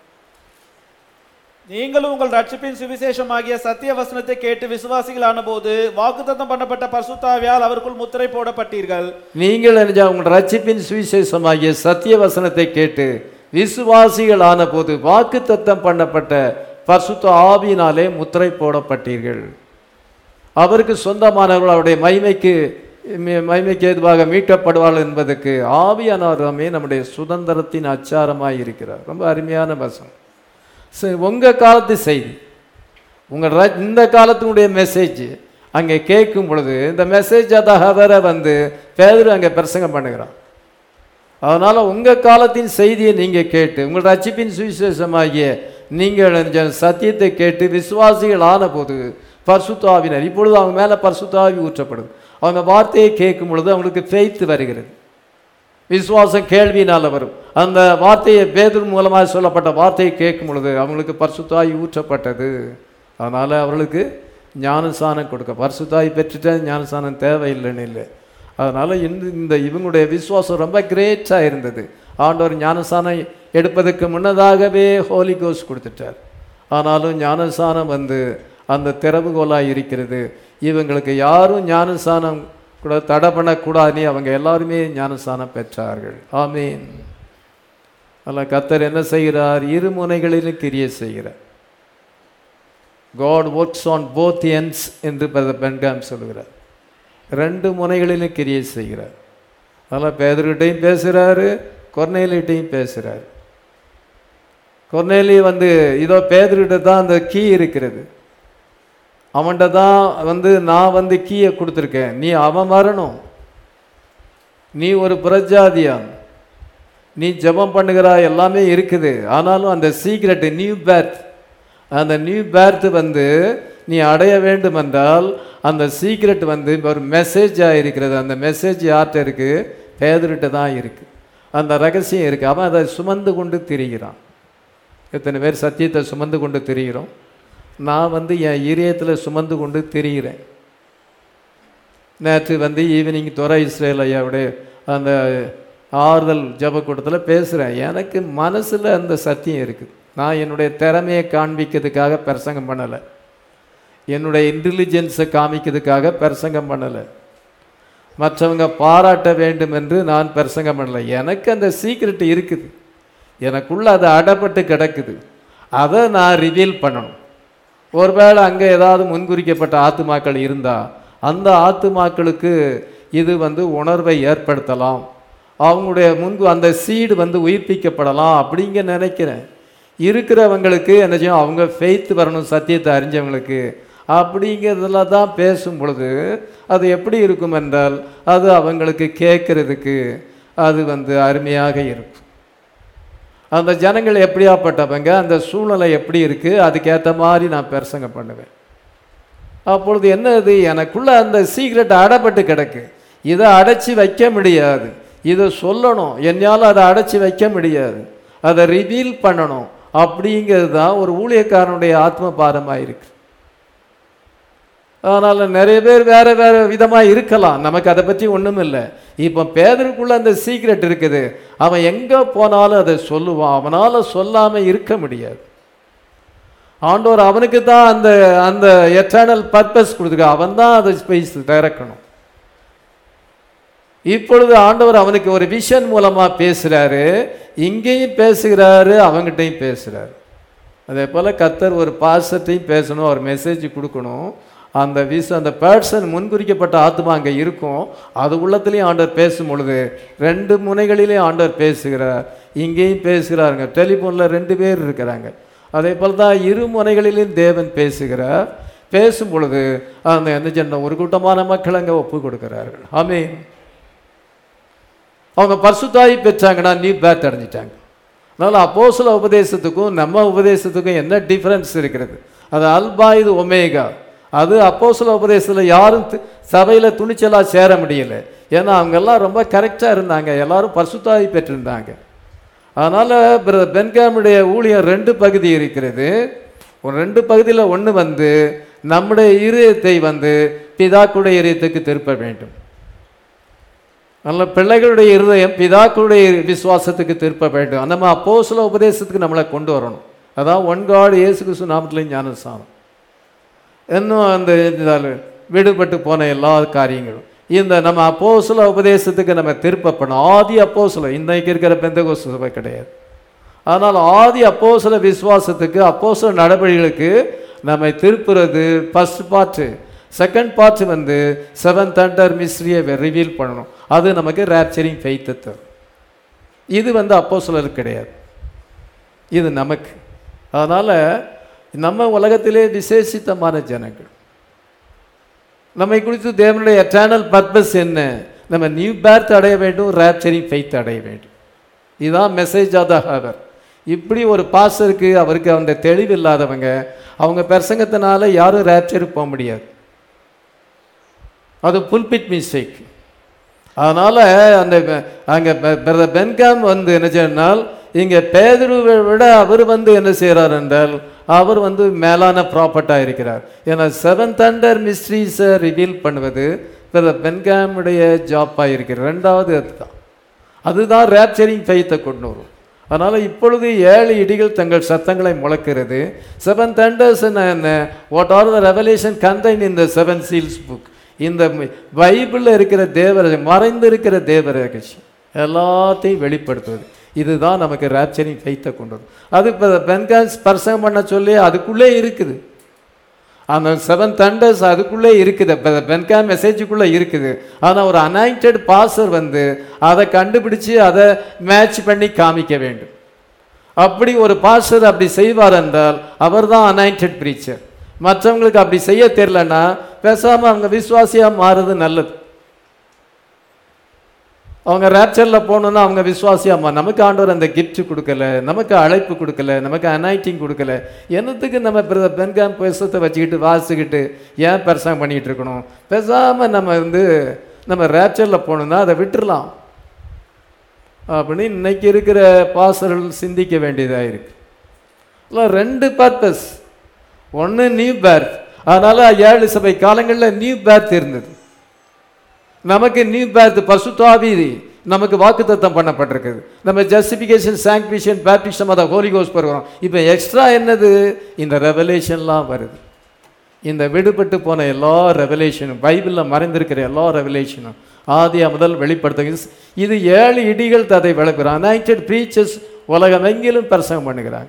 நீங்களும் உங்கள் ரட்சிப்பின் சுவிசேஷமாகிய சத்திய வசனத்தை கேட்டு விசுவாசிகளான போது வாக்குத்தத்தம் பண்ணப்பட்ட பரிசுத்த ஆவியால் அவருக்குள் முத்திரை போடப்பட்டீர்கள். நீங்கள் உங்கள் ரட்சிப்பின் சுவிசேஷமாகிய சத்திய வசனத்தை கேட்டு விசுவாசிகளான போது வாக்குத்தத்தம் பண்ணப்பட்ட பரிசுத்த ஆவியினாலே முத்திரை போடப்பட்டீர்கள். அவருக்கு சொந்தமானவர்கள் அவருடைய மகிமைக்கு மகிமைக்கு ஏதுவாக மீட்கப்படுவார்கள் என்பதற்கு ஆவியானவரமே நம்முடைய சுதந்திரத்தின் அச்சாரமாக இருக்கிறார். ரொம்ப அருமையான வசனம். உங்கள் காலத்து செய்தி, உங்கள் இந்த காலத்தினுடைய மெசேஜ் அங்கே கேட்கும் பொழுது, இந்த மெசேஜ் அதை வந்து பேதுரு அங்கே பிரசங்கம் பண்ணுகிறான். அதனால் உங்கள் காலத்தின் செய்தியை நீங்கள் கேட்டு, உங்கள் ரட்சிப்பின் சுவிசேஷமாகிய நீங்கள் சத்தியத்தை கேட்டு விசுவாசிகள் ஆன போது பரிசுத்த ஆவியினர், இப்பொழுது அவங்க மேலே பரிசுத்த ஆவி ஊற்றப்படுது. அவங்க வார்த்தையை கேட்கும் பொழுது அவங்களுக்கு ஃபெய்த் வருகிறது. விசுவாசம் கேள்வியினால் வரும். அந்த வார்த்தையை பேதுரு மூலமாக சொல்லப்பட்ட வார்த்தையை கேட்கும் பொழுது அவங்களுக்கு பரிசுத்த ஆவி ஊற்றப்பட்டது. அதனால் அவர்களுக்கு ஞானஸ்நானம் கொடுக்க, பரிசுத்த ஆவி பெற்றுட்ட ஞானஸ்நானம் தேவையில்லைன்னு இல்லை. அதனால் இந்த இந்த இவங்களுடைய விசுவாசம் ரொம்ப கிரேட்டாக இருந்தது. ஆண்டவர் ஞானஸ்நானம் எடுப்பதற்கு முன்னதாகவே ஹோலி கோஸ்ட் கொடுத்துட்டார். ஆனாலும் ஞானஸ்நானம் வந்து அந்த திறவுகோலாக இருக்கிறது. இவங்களுக்கு யாரும் ஞானஸ்நானம் கூட தடை பண்ணக்கூடாதுன்னு அவங்க எல்லாருமே ஞானஸ்நானம் பெற்றார்கள். ஆமீன். அதில் கர்த்தர் என்ன செய்கிறார்? இரு முனைகளிலும் கிரியை செய்கிறார். God works on both ends என்று பென்காம் சொல்கிறார். ரெண்டு முனைகளிலும் கிரியை செய்கிறார். அதில் பேதுருகிட்டையும் பேசுகிறாரு, கொர்நேலியிட்டையும் பேசுகிறார். கொர்நேலி வந்து இதோ பேதுருகிட்ட தான் அந்த கீ இருக்கிறது, அவன்கிட்ட தான் வந்து நான் வந்து கீயை கொடுத்துருக்கேன், நீ அவன் வரணும், நீ ஒரு புறஜாதியான், நீ ஜெபம் பண்ணுகிறாய், எல்லாமே இருக்குது. ஆனாலும் அந்த சீக்ரெட்டு நியூ பேர்த், அந்த நியூ பேர்த் வந்து நீ அடைய வேண்டும் என்றால் அந்த சீக்ரெட் வந்து ஒரு மெசேஜாக இருக்கிறது. அந்த மெசேஜ் யார்கிட்ட இருக்குது? பேதுருகிட்ட தான் இருக்குது. அந்த ரகசியம் இருக்குது. அவன் அதை சுமந்து கொண்டு திரிகிறான். எத்தனை பேர் சத்தியத்தை சுமந்து கொண்டு திரிகிறோம்? நான் வந்து என் இதயத்தில் சுமந்து கொண்டு திரிகிறேன். நேற்று வந்து ஈவினிங் துரை இஸ்ரேல் ஐயாவுடைய அந்த ஆறுதல் ஜப கூட்டத்தில் பேசுகிறேன். எனக்கு மனசில் அந்த சத்தியம் இருக்குது. நான் என்னுடைய திறமையை காண்பிக்கிறதுக்காக பிரசங்கம் பண்ணலை, என்னுடைய இன்டெலிஜென்ஸை காமிக்கிறதுக்காக பிரசங்கம் பண்ணலை, மற்றவங்க பாராட்ட வேண்டும் என்று நான் பிரசங்கம் பண்ணலை. எனக்கு அந்த சீக்ரெட் இருக்குது, எனக்குள்ள அது அடப்பட்டு கிடக்குது. அதை நான் ரிவீல் பண்ணணும். ஒருவேளை அங்கே ஏதாவது முன்குறிக்கப்பட்ட ஆத்துமாக்கள் இருந்தால் அந்த ஆத்துமாக்களுக்கு இது வந்து உணர்வை ஏற்படுத்தலாம், அவங்களுடைய முன்பு அந்த சீடு வந்து உயிர்ப்பிக்கப்படலாம் அப்படிங்க நினைக்கிறேன். இருக்கிறவங்களுக்கு என்ன செய்யும், அவங்க ஃபெய்த் வரணும், சத்தியத்தை அறிஞ்சவங்களுக்கு. அப்படிங்கிறதுல தான் பேசும் பொழுது அது எப்படி இருக்கும் என்றால் அது அவங்களுக்கு கேட்கறதுக்கு அது வந்து அருமையாக இருக்கும். அந்த ஜனங்கள் எப்படியாப்பட்டவங்க, அந்த சூழ்நிலை எப்படி இருக்குது, அதுக்கேற்ற மாதிரி நான் பிரசங்கம் பண்ணுவேன். அப்பொழுது என்னது, எனக்குள்ள அந்த சீக்ரெட் அடைப்பட்டு கிடக்கு, இதை அடைச்சி வைக்க முடியாது, இதை சொல்லணும், என்னால் அதை அடைச்சி வைக்க முடியாது, அதை ரிவீல் பண்ணணும். அப்படிங்கிறது தான் ஒரு ஊழியக்காரனுடைய ஆத்ம பாரமாக இருக்கு. அதனால் நிறைய பேர் வேறு வேறு விதமாக இருக்கலாம், நமக்கு அதை பற்றி ஒன்றும் இல்லை. இப்போ பேதருக்குள்ள அந்த சீக்ரெட் இருக்குது, அவன் எங்கே போனாலும் அதை சொல்லுவான், அவனால் சொல்லாமல் இருக்க முடியாது. ஆண்டவர் அவனுக்கு தான் அந்த அந்த எட்டர்னல் பர்பஸ் கொடுத்துருக்க, அவன் தான் அதை போய் திறக்கணும். இப்பொழுது ஆண்டவர் அவனுக்கு ஒரு விஷன் மூலமாக பேசுகிறாரு, இங்கேயும் பேசுகிறாரு, அவங்ககிட்டையும் பேசுகிறாரு. அதே போல் கர்த்தர் ஒரு பாசத்தையும் பேசணும், ஒரு மெசேஜ் கொடுக்கணும். அந்த விஷ அந்த பர்சன் முன்குறிக்கப்பட்ட ஆத்மா அங்கே இருக்கும், அது உள்ளத்துலேயும் ஆண்டவர் பேசும் பொழுது ரெண்டு முனைகளிலேயும் ஆண்டவர் பேசுகிறார், இங்கேயும் பேசுகிறாருங்க. டெலிஃபோனில் ரெண்டு பேர் இருக்கிறாங்க. அதே போல் தான் இரு முனைகளிலும் தேவன் பேசுகிறார். பேசும் பொழுது அந்த என்ன சொன்ன ஒரு கூட்டமான மக்கள் அங்கே ஒப்பு கொடுக்கிறார்கள். ஆமென். அவங்க பரிசுத்தாவி பெற்றாங்கன்னா நியூ பேர்த் அடைஞ்சிட்டாங்க. அதனால் அப்போஸ்தல உபதேசத்துக்கும் நம்ம உபதேசத்துக்கும் என்ன டிஃப்ரென்ஸ் இருக்கிறது? அது அல்பா, இது ஒமேகா. அது அப்போஸ்தல உபதேசத்தில் யாரும் சபையில் துணிச்சலாக சேர முடியலை, ஏன்னா அவங்கெல்லாம் ரொம்ப கரெக்டாக இருந்தாங்க, எல்லாரும் பரிசுத்தாவி பெற்றிருந்தாங்க. அதனால் பிரதர் பென்காமுடைய ஊழியம் ரெண்டு பகுதி இருக்கிறது. ஒரு ரெண்டு பகுதியில் ஒன்று வந்து நம்முடைய இருதயத்தை வந்து பிதாக்களுடைய இருதயத்துக்கு திருப்ப வேண்டும். அதனால் பிள்ளைகளுடைய இருதயம் பிதாக்களுடைய விசுவாசத்துக்கு திருப்ப வேண்டும். நம்ம அப்போஸ்தல உபதேசத்துக்கு நம்மளை கொண்டு வரணும். அதான் ஒன் காட் இயேசு கிறிஸ்து நாமத்திலே ஞானஸ்நானம். இன்னும் அந்த விடுபட்டு போன எல்லா காரியங்களும் இந்த நம்ம அப்போஸ்தல உபதேசத்துக்கு நம்ம திருப்பப்படணும். ஆதி அப்போஸ்தல இன்றைக்கு இருக்கிற பெந்தெகோஸ்து சபை கிடையாது. ஆனால் ஆதி அப்போஸ்தல விசுவாசத்துக்கு அப்போஸ்தல நடவடிக்கைகளுக்கு நம்மை திருப்புறது ஃபர்ஸ்ட் பார்ட்டு. செகண்ட் பார்ட் வந்து செவன்த் தண்டர் மிஸ்ட்ரியை ரிவீல் பண்ணணும். அது நமக்கு ரேப்சரிங் ஃபெய்த்தை தரும். இது வந்து அப்போஸ்தலருக்கு கிடையாது, இது நமக்கு. அதனால் நம்ம உலகத்திலே விசேஷித்தமான ஜனங்கள். நம்மை குறித்து தேவனுடைய எட்டர்னல் பர்பஸ் என்ன? நம்ம நியூ பேர்த் அடைய வேண்டும், ரேப்சரிங் ஃபெய்த் அடைய வேண்டும். இதுதான் மெசேஜ் ஆஃப் த ஹவர். இப்படி ஒரு பாஸ்டருக்கு அவருக்கு அந்த தெளிவு இல்லாதவங்க அவங்க பிரசங்கத்தினால யாரும் ரேப்சருக்கு போக முடியாது, அது புல்பிட் மிஸ்டேக். அதனால் அந்த அங்கே பிரதர் பென்காம் வந்து என்ன செய்யனால் இங்கே பேதுருவை விட அவர் வந்து என்ன செய்கிறார் என்றால் அவர் வந்து மேலான ப்ராப்பர்ட்டாக இருக்கிறார். ஏன்னா செவன் தண்டர் மிஸ்ட்ரீஸை ரிவீல் பண்ணுவது பிரதர் பென்காமுடைய ஜாப்பாக இருக்கிறது. ரெண்டாவது அதுதான் அதுதான் ரேப்சரிங் ஃபெய்த்தை கொண்டு வரும். அதனால் இப்பொழுது ஏழு இடிகள் தங்கள் சத்தங்களை முழக்கிறது. செவன் தண்டர்ஸ் என்ன? What are the revelation contained in the seven seals book. இந்த பைபிளில் இருக்கிற தேவ மறைந்திருக்கிற தேவ ரகசியம் எல்லாத்தையும் வெளிப்படுத்துவது. இதுதான் நமக்கு ரேப்சரிங் ஃபெய்த்தை கொண்டு வரும். அது இப்போ பென்கான்ஸ் பர்சங்கம் பண்ண சொல்லி அதுக்குள்ளே இருக்குது. அந்த செவன் தண்டர்ஸ் அதுக்குள்ளே இருக்குது, பென்கான் மெசேஜுக்குள்ளே இருக்குது. ஆனால் ஒரு அனாயிண்டட் பாஸ்டர் வந்து அதை கண்டுபிடிச்சு அதை மேட்ச் பண்ணி காமிக்க வேண்டும். அப்படி ஒரு பாஸ்டர் அப்படி செய்வார் என்றால் அவர் தான் அனாயிண்டட் ப்ரீச்சர். மற்றவங்களுக்கு அப்படி செய்ய தெரியலன்னா பேசாமல் அவங்க விசுவாசியாக மாறுறது நல்லது. அவங்க ரேப்சரில் போகணுன்னா அவங்க விசுவாசியாமா. நமக்கு ஆண்டவர் அந்த கிஃப்ட் கொடுக்கல, நமக்கு அழைப்பு கொடுக்கல, நமக்கு அனாயிட்டிங் கொடுக்கல. என்னத்துக்கு நம்ம பிரதர் பென்காம் பேசத்தை வச்சுக்கிட்டு வாசிக்கிட்டு ஏன் பிரசங்கம் பண்ணிகிட்டு இருக்கணும்? பேசாமல் நம்ம வந்து நம்ம ரேப்சரில் போகணுன்னா அதை விட்டுடலாம் அப்படின்னு இன்னைக்கு இருக்கிற பாஸ்டர்கள் சிந்திக்க வேண்டியதாக இருக்குது. இல்லை, ரெண்டு பர்பஸ். ஒன்று நியூ பேர்த். அதனால் ஏழு சபை காலங்களில் நியூ பேர்த் இருந்தது. நமக்கு நியூ பேர்த் பரிசுத்தாவி நமக்கு வாக்குத்தத்தம் பண்ணப்பட்டிருக்குது. நம்ம ஜஸ்டிஃபிகேஷன், சாங்க்டிஃபிகேஷன், பேப்டிசம், அதை ஹோலி கோஸ்ட் பெறுகிறோம். இப்போ எக்ஸ்ட்ரா என்னது? இந்த ரெவலேஷன்லாம் வருது. இந்த விடுபட்டு போன எல்லா ரெவலேஷனும், பைபிளில் மறைந்திருக்கிற எல்லா ரெவலேஷனும் ஆதியா முதல் வெளிப்படுத்துங்க. இது ஏழு இடிகள் அதை விளக்குறாங்க. அனாயிண்டட் ப்ரீச்சர்ஸ் உலகம் எங்கிலும் பிரசங்கம் பண்ணுகிறாங்க.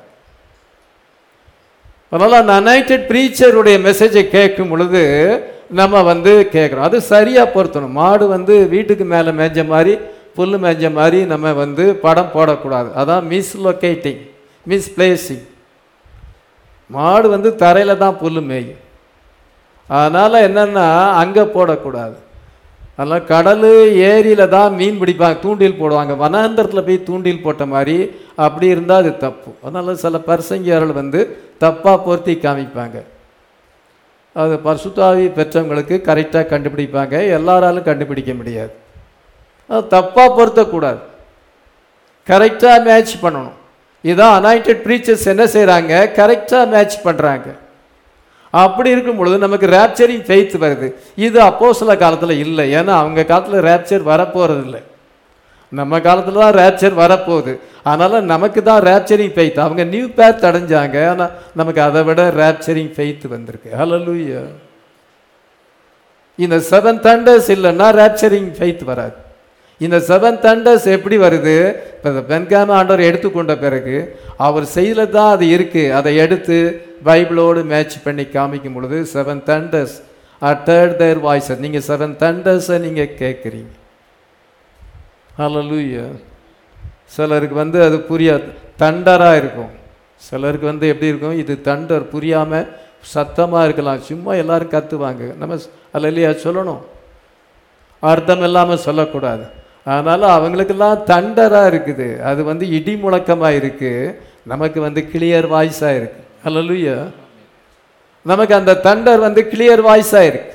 அதனால் அந்த அனாயிண்டட் ப்ரீச்சருடைய மெசேஜை கேட்கும் பொழுது நம்ம வந்து கேட்குறோம். அது சரியாக பொருத்தணும். மாடு வந்து வீட்டுக்கு மேலே மேய்ஞ்ச மாதிரி, புல் மேய்ஞ்ச மாதிரி நம்ம வந்து படம் போடக்கூடாது. அதான் மிஸ்லொகேட்டிங், மிஸ்பிளேசிங். மாடு வந்து தரையில் தான் புல் மேயும். அதனால் என்னென்னா அங்கே போடக்கூடாது. அதனால் கடல் ஏரியில் தான் மீன் பிடிப்பாங்க, தூண்டில் போடுவாங்க. வனாந்தரத்தில் போய் தூண்டில் போட்ட மாதிரி அப்படி இருந்தால் அது தப்பு. அதனால் சில பரிசங்கியார்கள் வந்து தப்பாக பொருத்தி காமிப்பாங்க. அது பரிசுத்தாவி பெற்றவங்களுக்கு கரெக்டாக கண்டுபிடிப்பாங்க, எல்லாராலும் கண்டுபிடிக்க முடியாது. அது தப்பாக பொருத்தக்கூடாது, கரெக்டாக மேட்ச் பண்ணணும். இதான் அனாயிண்டட் ப்ரீச்சர்ஸ் என்ன செய்கிறாங்க? கரெக்டாக மேட்ச் பண்ணுறாங்க. அப்படி இருக்கும் பொழுது நமக்கு ரேப்சரிங் ஃபெய்த் வருது. இது அப்போஸ்தல காலத்தில் இல்லை. ஏன்னா அவங்க காலத்தில் ரேப்சர் வரப்போகிறது இல்லை. நம்ம காலத்தில் தான் ரேப்சர் வரப்போகுது. அதனால் நமக்கு தான் ரேப்சரிங் ஃபெய்த். அவங்க நியூ பேர்த் அடைஞ்சாங்க, ஆனால் நமக்கு அதை விட ரேப்சரிங் ஃபெய்த் வந்திருக்கு. ஹல்லேலூயா. இந்த செவன் தண்டர்ஸ் இல்லைன்னா ரேப்சரிங் ஃபெய்த் வராது. இந்த செவன் தண்டர்ஸ் எப்படி வருது? இப்போ பென்காம் ஆண்டவர் எடுத்துக்கொண்ட பிறகு அவர் செய்யல தான் அது இருக்குது. அதை எடுத்து பைபிளோடு மேட்ச் பண்ணி காமிக்கும் பொழுது seven thunders uttered their voices. நீங்கள் செவன் தண்டர்ஸை நீங்கள் கேட்குறீங்க. ஹல்லேலூயா. சிலருக்கு வந்து அது புரியாது, தண்டராக இருக்கும். சிலருக்கு வந்து எப்படி இருக்கும்? இது தண்டர், புரியாமல் சத்தமாக இருக்கலாம். சும்மா எல்லாரும் கத்துவாங்க. நம்ம அல்லேலூயா சொல்லணும், அர்த்தம் இல்லாமல் சொல்லக்கூடாது. அதனால் அவங்களுக்கெல்லாம் தண்டராக இருக்குது. அது வந்து இடி முழக்கமாக இருக்குது. நமக்கு வந்து கிளியர் வாய்ஸாக இருக்குது. ஹல்லேலூயா. நமக்கு அந்த தண்டர் வந்து கிளியர் வாய்ஸாக இருக்கு.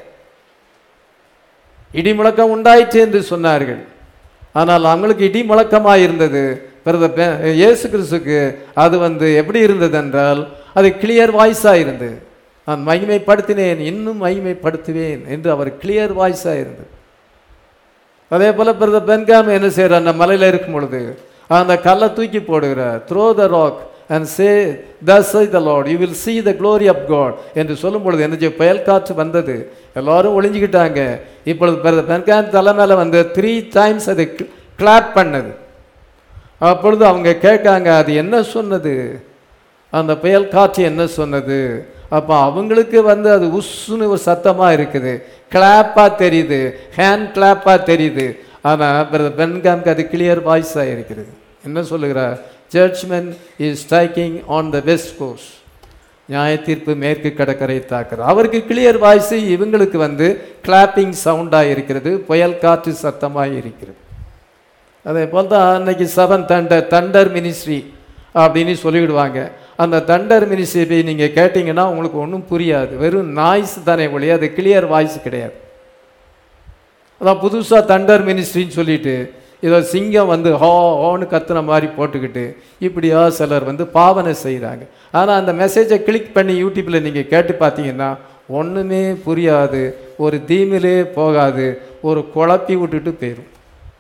இடி முழக்கம் உண்டாயிற்று என்று சொன்னார்கள், ஆனால் அவங்களுக்கு இடி முழக்கமாக இருந்தது. பிறகு இயேசு கிறிஸ்துக்கு அது வந்து எப்படி இருந்தது என்றால் அது கிளியர் வாய்ஸாக இருந்தது. நான் மகிமைப்படுத்தினேன், இன்னும் மகிமைப்படுத்துவேன் என்று அவர் கிளியர் வாய்ஸாக இருந்தது. அதே போல் பிறகு பென்காம் என்ன செய்கிறார்? அந்த மலையில் இருக்கும் பொழுது அந்த கல்லை தூக்கி போடுகிறார். Throw the rock and say thus saith the Lord, you will see the glory of God என்று சொல்லும் பொழுது என்ன செய்ய? புயல் காற்று வந்தது, எல்லாரும் ஒளிஞ்சிக்கிட்டாங்க. இப்பொழுது பென்காம் தலை மேலே வந்து த்ரீ டைம்ஸ் அது கிளாப் பண்ணது. அப்பொழுது அவங்க கேட்காங்க, அது என்ன சொன்னது? அந்த புயல் காற்று என்ன சொன்னது? அப்போ அவங்களுக்கு வந்து அது உஸ்ஸுன்னு ஒரு சத்தமாக இருக்குது, கிளாப்பாக தெரியுது, ஹேண்ட் கிளாப்பாக தெரியுது. ஆனால் பென்காம்க்கு அது கிளியர் வாய்ஸாக இருக்கிறது. என்ன சொல்லுகிறார்? Judgement is striking on the west coast. நியாய தீர்ப்பு மேற்கு கடற்கரை தாக்குறது. அவருக்கு கிளியர் வாய்ஸு, இவங்களுக்கு வந்து கிளாப்பிங் சவுண்டாக இருக்கிறது, புயல் காற்று சத்தமாக இருக்கிறது. அதே போல் தான் அன்னைக்கு செவன் தண்டர் தண்டர் மினிஸ்ட்ரி அப்படின்னு சொல்லிவிடுவாங்க. அந்த தண்டர் மினிஸ்ட்ரி நீங்கள் கேட்டிங்கன்னா உங்களுக்கு ஒன்றும் புரியாது, வெறும் நாய்ஸ் தானே ஒழிய அது கிளியர் வாய்ஸ் கிடையாது. அதான் புதுசாக தண்டர் மினிஸ்ட்ரின்னு சொல்லிட்டு இதோ சிங்கம் வந்து ஹோ ஹோன்னு கத்துன மாதிரி போட்டுக்கிட்டு இப்படியா சிலர் வந்து பாவனை செய்கிறாங்க. ஆனால் அந்த மெசேஜை கிளிக் பண்ணி யூடியூப்பில் நீங்கள் கேட்டு பார்த்தீங்கன்னா ஒன்றுமே புரியாது, ஒரு தீமிலே போகாது, ஒரு குழப்பி விட்டுட்டு போயிடும்.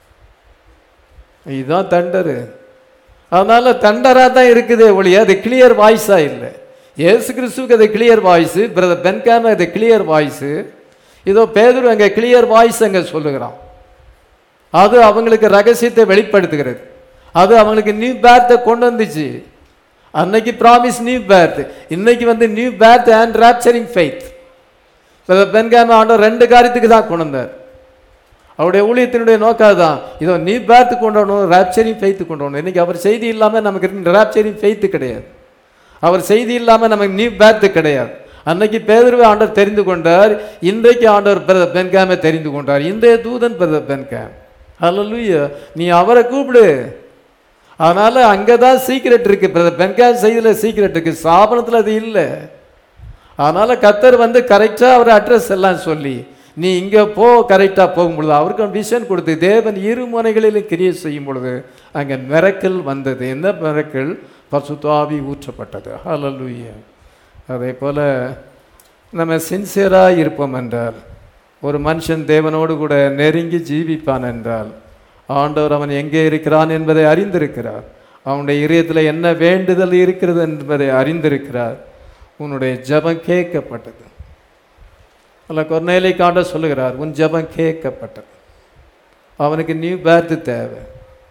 இதுதான் தண்டரு. அதனால் தண்டராக தான் இருக்குதே ஒழிய அது கிளியர் வாய்ஸாக இல்லை. இயேசு கிறிஸ்துவுக்கு அது கிளியர் வாய்ஸு, பிரதர் பென்காம் அது கிளியர் வாய்ஸு. இதோ பேதுரு அங்கே கிளியர் வாய்ஸ் அங்கே சொல்லுகிறான். அது அவங்களுக்கு ரகசியத்தை வெளிப்படுத்துகிறது. அது அவங்களுக்கு நியூ பேர்த்தை கொண்டு வந்துச்சு. அன்னைக்கு ப்ராமிஸ் நியூ பேர்த், இன்னைக்கு வந்து new birth and rapturing faith. Branham ஆண்டவர் ரெண்டு காரியத்துக்கு தான் கொண்டு வந்தார். அவருடைய ஊழியத்தினுடைய நோக்கம் தான், இதோ நியூ பேர்த்து கொண்டு வரணும், ராப்சரிங் ஃபெய்த்து கொண்டு வரணும். இன்னைக்கு அவர் செய்தி இல்லாமல் நமக்கு ராப்சரிங் ஃபெய்த்து கிடையாது. அவர் செய்தி இல்லாமல் நமக்கு நியூ பேர்த்து கிடையாது. அன்னைக்கு பேதுருவை ஆண்டவர் தெரிந்து கொண்டார், இன்றைக்கு ஆண்டவர் பிரதர் பென்காமை தெரிந்து கொண்டார். இன்றைய தூதன் பிரதர் பென்காம். ஹல்லேலூயா. நீ அவரை கூப்பிடு. அதனால அங்கே தான் சீக்ரெட் இருக்கு. பிரதர் பென்காம் செய்தியில் சீக்ரெட் இருக்கு, ஸ்தாபனத்தில் அது இல்லை. அதனால கர்த்தர் வந்து கரெக்டாக அவர் அட்ரஸ் எல்லாம் சொல்லி நீ இங்கே போ, கரெக்டாக போகும் பொழுது அவருக்கு விஷன் கொடுத்து தேவன் இரு முனைகளிலும் கிரியை செய்யும் பொழுது அங்கே மிரக்கல் வந்தது. என்ன மிரக்கல்? பரிசுத்த ஆவி ஊற்றப்பட்டது. ஹல்லேலூயா. அதே போல் நம்ம சின்சியராக இருப்போம் என்றால் ஒரு மனுஷன் தேவனோடு கூட நெருங்கி ஜீவிப்பான் என்றால் ஆண்டவர் அவன் எங்கே இருக்கிறான் என்பதை அறிந்திருக்கிறார். அவனுடைய இதயத்தில் என்ன வேண்டுதல் இருக்கிறது என்பதை அறிந்திருக்கிறார். உன்னுடைய ஜெபம் கேட்கப்பட்டது. அல்ல கொர்நேலியை காண்ட சொல்லுகிறார், உன் ஜெபம் கேட்கப்பட்டது. அவனுக்கு நியூ பேர்த் தேவை.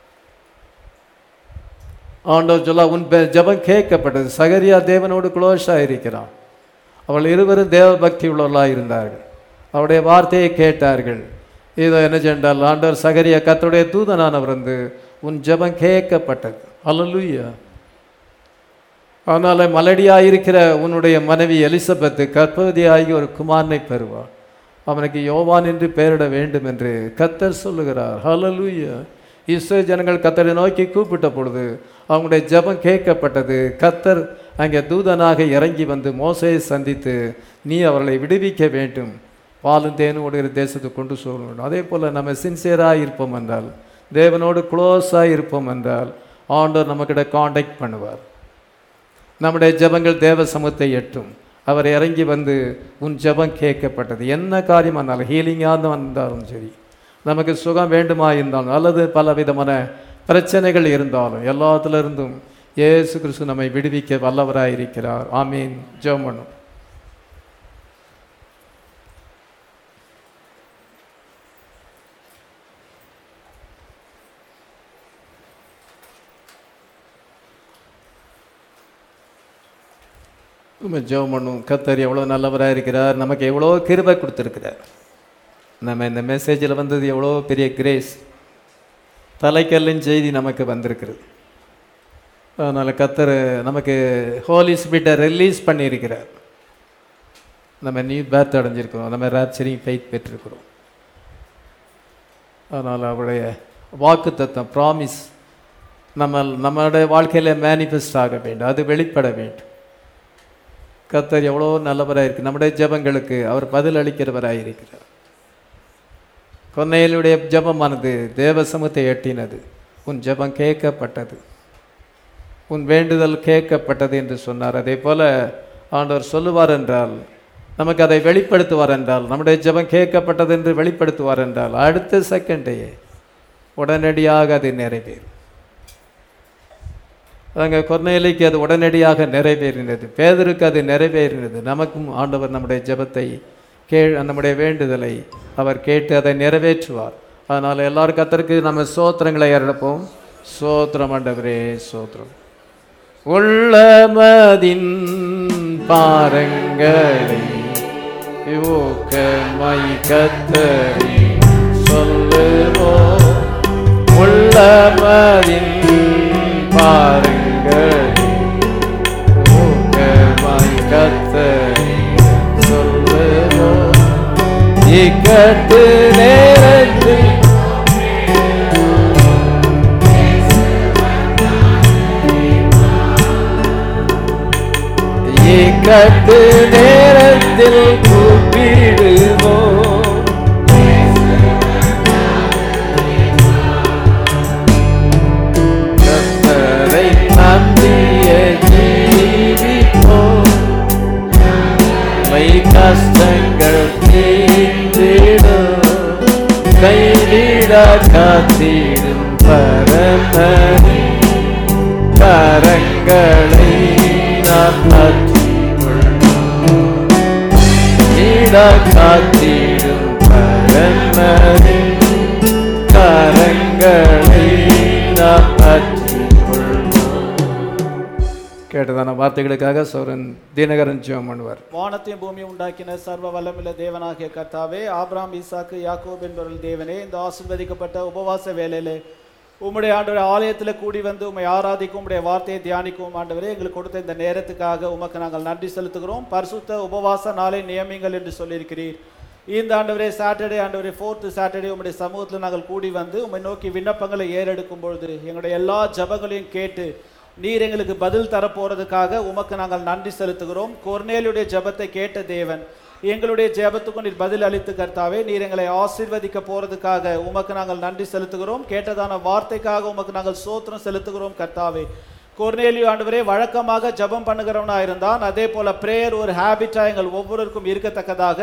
ஆண்டவர் சொல்ல உன் ஜெபம் கேட்கப்பட்டது. சகரியா தேவனோடு க்ளோஸாக இருக்கிறான். அவள் இருவரும் தேவ பக்தி உள்ளவர்களாக இருந்தார்கள். அவருடைய வார்த்தையை கேட்டார்கள். இதோ என்ன சென்றால் ஆண்டவர் சகரியா கர்த்தருடைய தூதனானவர் வந்து உன் ஜெபம் கேட்கப்பட்டது. அல்லேலூயா. அதனால் மலடியாக இருக்கிற உன்னுடைய மனைவி எலிசபெத்து கர்ப்பவதியாகி ஒரு குமாரனை பெறுவார். அவனுக்கு யோவான் என்று பெயரிட வேண்டும் என்று கர்த்தர் சொல்லுகிறார். ஹல்லேலூயா. இஸ்ரவேல் ஜனங்கள் கர்த்தரை நோக்கி கூப்பிட்ட பொழுது அவங்களுடைய ஜெபம் கேட்கப்பட்டது. கர்த்தர் அங்கே தூதனாக இறங்கி வந்து மோசேயை சந்தித்து நீ அவர்களை விடுவிக்க வேண்டும், பாலும் தேனும் ஓடுகிற தேசத்துக்கு கொண்டு சொல்லணும். அதே போல் நம்ம சின்சியராக இருப்போம் என்றால், தேவனோடு க்ளோஸாக இருப்போம் என்றால் ஆண்டவர் நம்மக்கிட்ட காண்டாக்ட் பண்ணுவார். நம்முடைய ஜெபங்கள் தேவ சமூகத்தை எட்டும். அவர் இறங்கி வந்து உன் ஜெபம் கேட்கப்பட்டது. என்ன காரியமாக இருந்தாலும், ஹீலிங்காக இருந்தாலும் சரி, நமக்கு சுகம் வேண்டுமா இருந்தாலும், அல்லது பல விதமான பிரச்சனைகள் இருந்தாலும், எல்லாத்திலிருந்தும் இயேசு கிறிஸ்து நம்மை விடுவிக்க வல்லவராக இருக்கிறார். ஆமீன். ஜெபம் பண்ணும். நம்ம ஜெபம் பண்ணும். கர்த்தர் எவ்வளோ நல்லவராக இருக்கிறார், நமக்கு எவ்வளோ கிருபை கொடுத்துருக்கிறார். நம்ம இந்த மெசேஜில் வந்தது எவ்வளோ பெரிய கிரேஸ், தலைக்கல்லின் செய்தி நமக்கு வந்திருக்கிறது. அதனால் கர்த்தர் நமக்கு ஹோலி ஸ்பிரிட்டை ரிலீஸ் பண்ணியிருக்கிறார். நம்ம நியூ பேர்த் அடைஞ்சிருக்கிறோம், நம்ம ராப்சரிங் ஃபெய்த் பெற்றிருக்கிறோம். அதனால் அவருடைய வாக்கு தத்தம் ப்ராமிஸ் நம்ம நம்மளுடைய வாழ்க்கையில் மேனிஃபெஸ்ட் ஆக வேண்டும், அது வெளிப்பட வேண்டும். கர்த்தர் எவ்வளோ நல்லவராக இருக்கு. நம்முடைய ஜெபங்களுக்கு அவர் பதில் அளிக்கிறவராக இருக்கிறார். கொர்நேலியுடைய ஜெபமானது தேவ சமூகத்தை எட்டினது. உன் ஜெபம் கேட்கப்பட்டது, உன் வேண்டுதல் கேட்கப்பட்டது என்று சொன்னார். அதே போல் ஆண்டவர் சொல்லுவார் என்றால், நமக்கு அதை வெளிப்படுத்துவார் என்றால், நம்முடைய ஜெபம் கேட்கப்பட்டது என்று வெளிப்படுத்துவார் என்றால் அடுத்த செகண்டே உடனடியாக அது நிறைவேறும். அங்கே கொர்நேலிக்கு அது உடனடியாக நிறைவேறினது, பேதருக்கு அது நிறைவேறினது. நமக்கும் ஆண்டவர் நம்முடைய ஜெபத்தை கே நம்முடைய வேண்டுதலை அவர் கேட்டு அதை நிறைவேற்றுவார். அதனால் எல்லாரும் கர்த்தருக்கு நம்ம சோத்திரங்களை ஏறப்போம். சோத்திரம் ஆண்டவரே, சோத்திரம். உள்ளமதின் பாரங்களை ஊக்கமை கர்த்தரை சொல்லுவோம். உள்ளமதின் பாருங்கள் ஊக்கமாய் கர்த்தரை சொல்லுவோம். இக்கட்டு நேரத்தில் இக்கட்டு நேரத்தில் கூப்பிடுவோம். கஷ்டங்கள் தீர்ந்திடும், கைவிட காத்திடும் பரமனே, கரங்களை நான் பற்றிக்கொள்ளும். ஈட காத்திடும் பரமனே, கரங்களை நான் பற்றிக்கொள்ளும். கேட்டதான வார்த்தைகளுக்காக சௌரன் தினகரன் ஜெபம் பண்ணுவார். வானத்தையும் பூமியும் உண்டாக்கின சர்வ வல்லமுள்ள தேவனாகிய கர்த்தாவே, ஆபிரகாம், ஈசாக்கு, யாக்கோபு என்பவர்கள் தேவனே, இந்த ஆசீர்வதிக்கப்பட்ட உபவாச வேளையிலே உம்முடைய ஆண்டவரே ஆலயத்தில் கூடி வந்து உம்மை ஆராதிக்கும், உம்முடைய வார்த்தையை தியானிக்கும் ஆண்டவரே, எங்களுக்கு கொடுத்த இந்த நேரத்துக்காக உமக்கு நாங்கள் நன்றி செலுத்துகிறோம். பரிசுத்த உபவாச நாளை நியமிங்கள் என்று சொல்லியிருக்கிறீர். இந்த ஆண்டவரே சாட்டர்டே ஆண்டவரே ஃபோர்த்து சாட்டர்டே உம்முடைய சமூகத்தில் நாங்கள் கூடி வந்து உம்மை நோக்கி விண்ணப்பங்களை ஏறெடுக்கும் பொழுது எங்களுடைய எல்லா ஜபங்களையும் கேட்டு நீர் எங்களுக்கு பதில் தரப்போறதுக்காக உமக்கு நாங்கள் நன்றி செலுத்துகிறோம். கொர்நேலியுடைய ஜபத்தை கேட்ட தேவன் எங்களுடைய ஜெபத்துக்கும் நீர் பதில் அளித்து கர்த்தாவே, நீர் எங்களை ஆசீர்வதிக்க போறதுக்காக உமக்கு நாங்கள் நன்றி செலுத்துகிறோம். கேட்டதான வார்த்தைக்காக உமக்கு நாங்கள் சோத்திரம் செலுத்துகிறோம் கர்த்தாவே. கொர்நேலியு ஆண்டவரே வழக்கமாக ஜபம் பண்ணுகிறவனா இருந்தான். அதே போல பிரேயர் ஒரு ஹேபிட்டா எங்கள் ஒவ்வொருவருக்கும் இருக்கத்தக்கதாக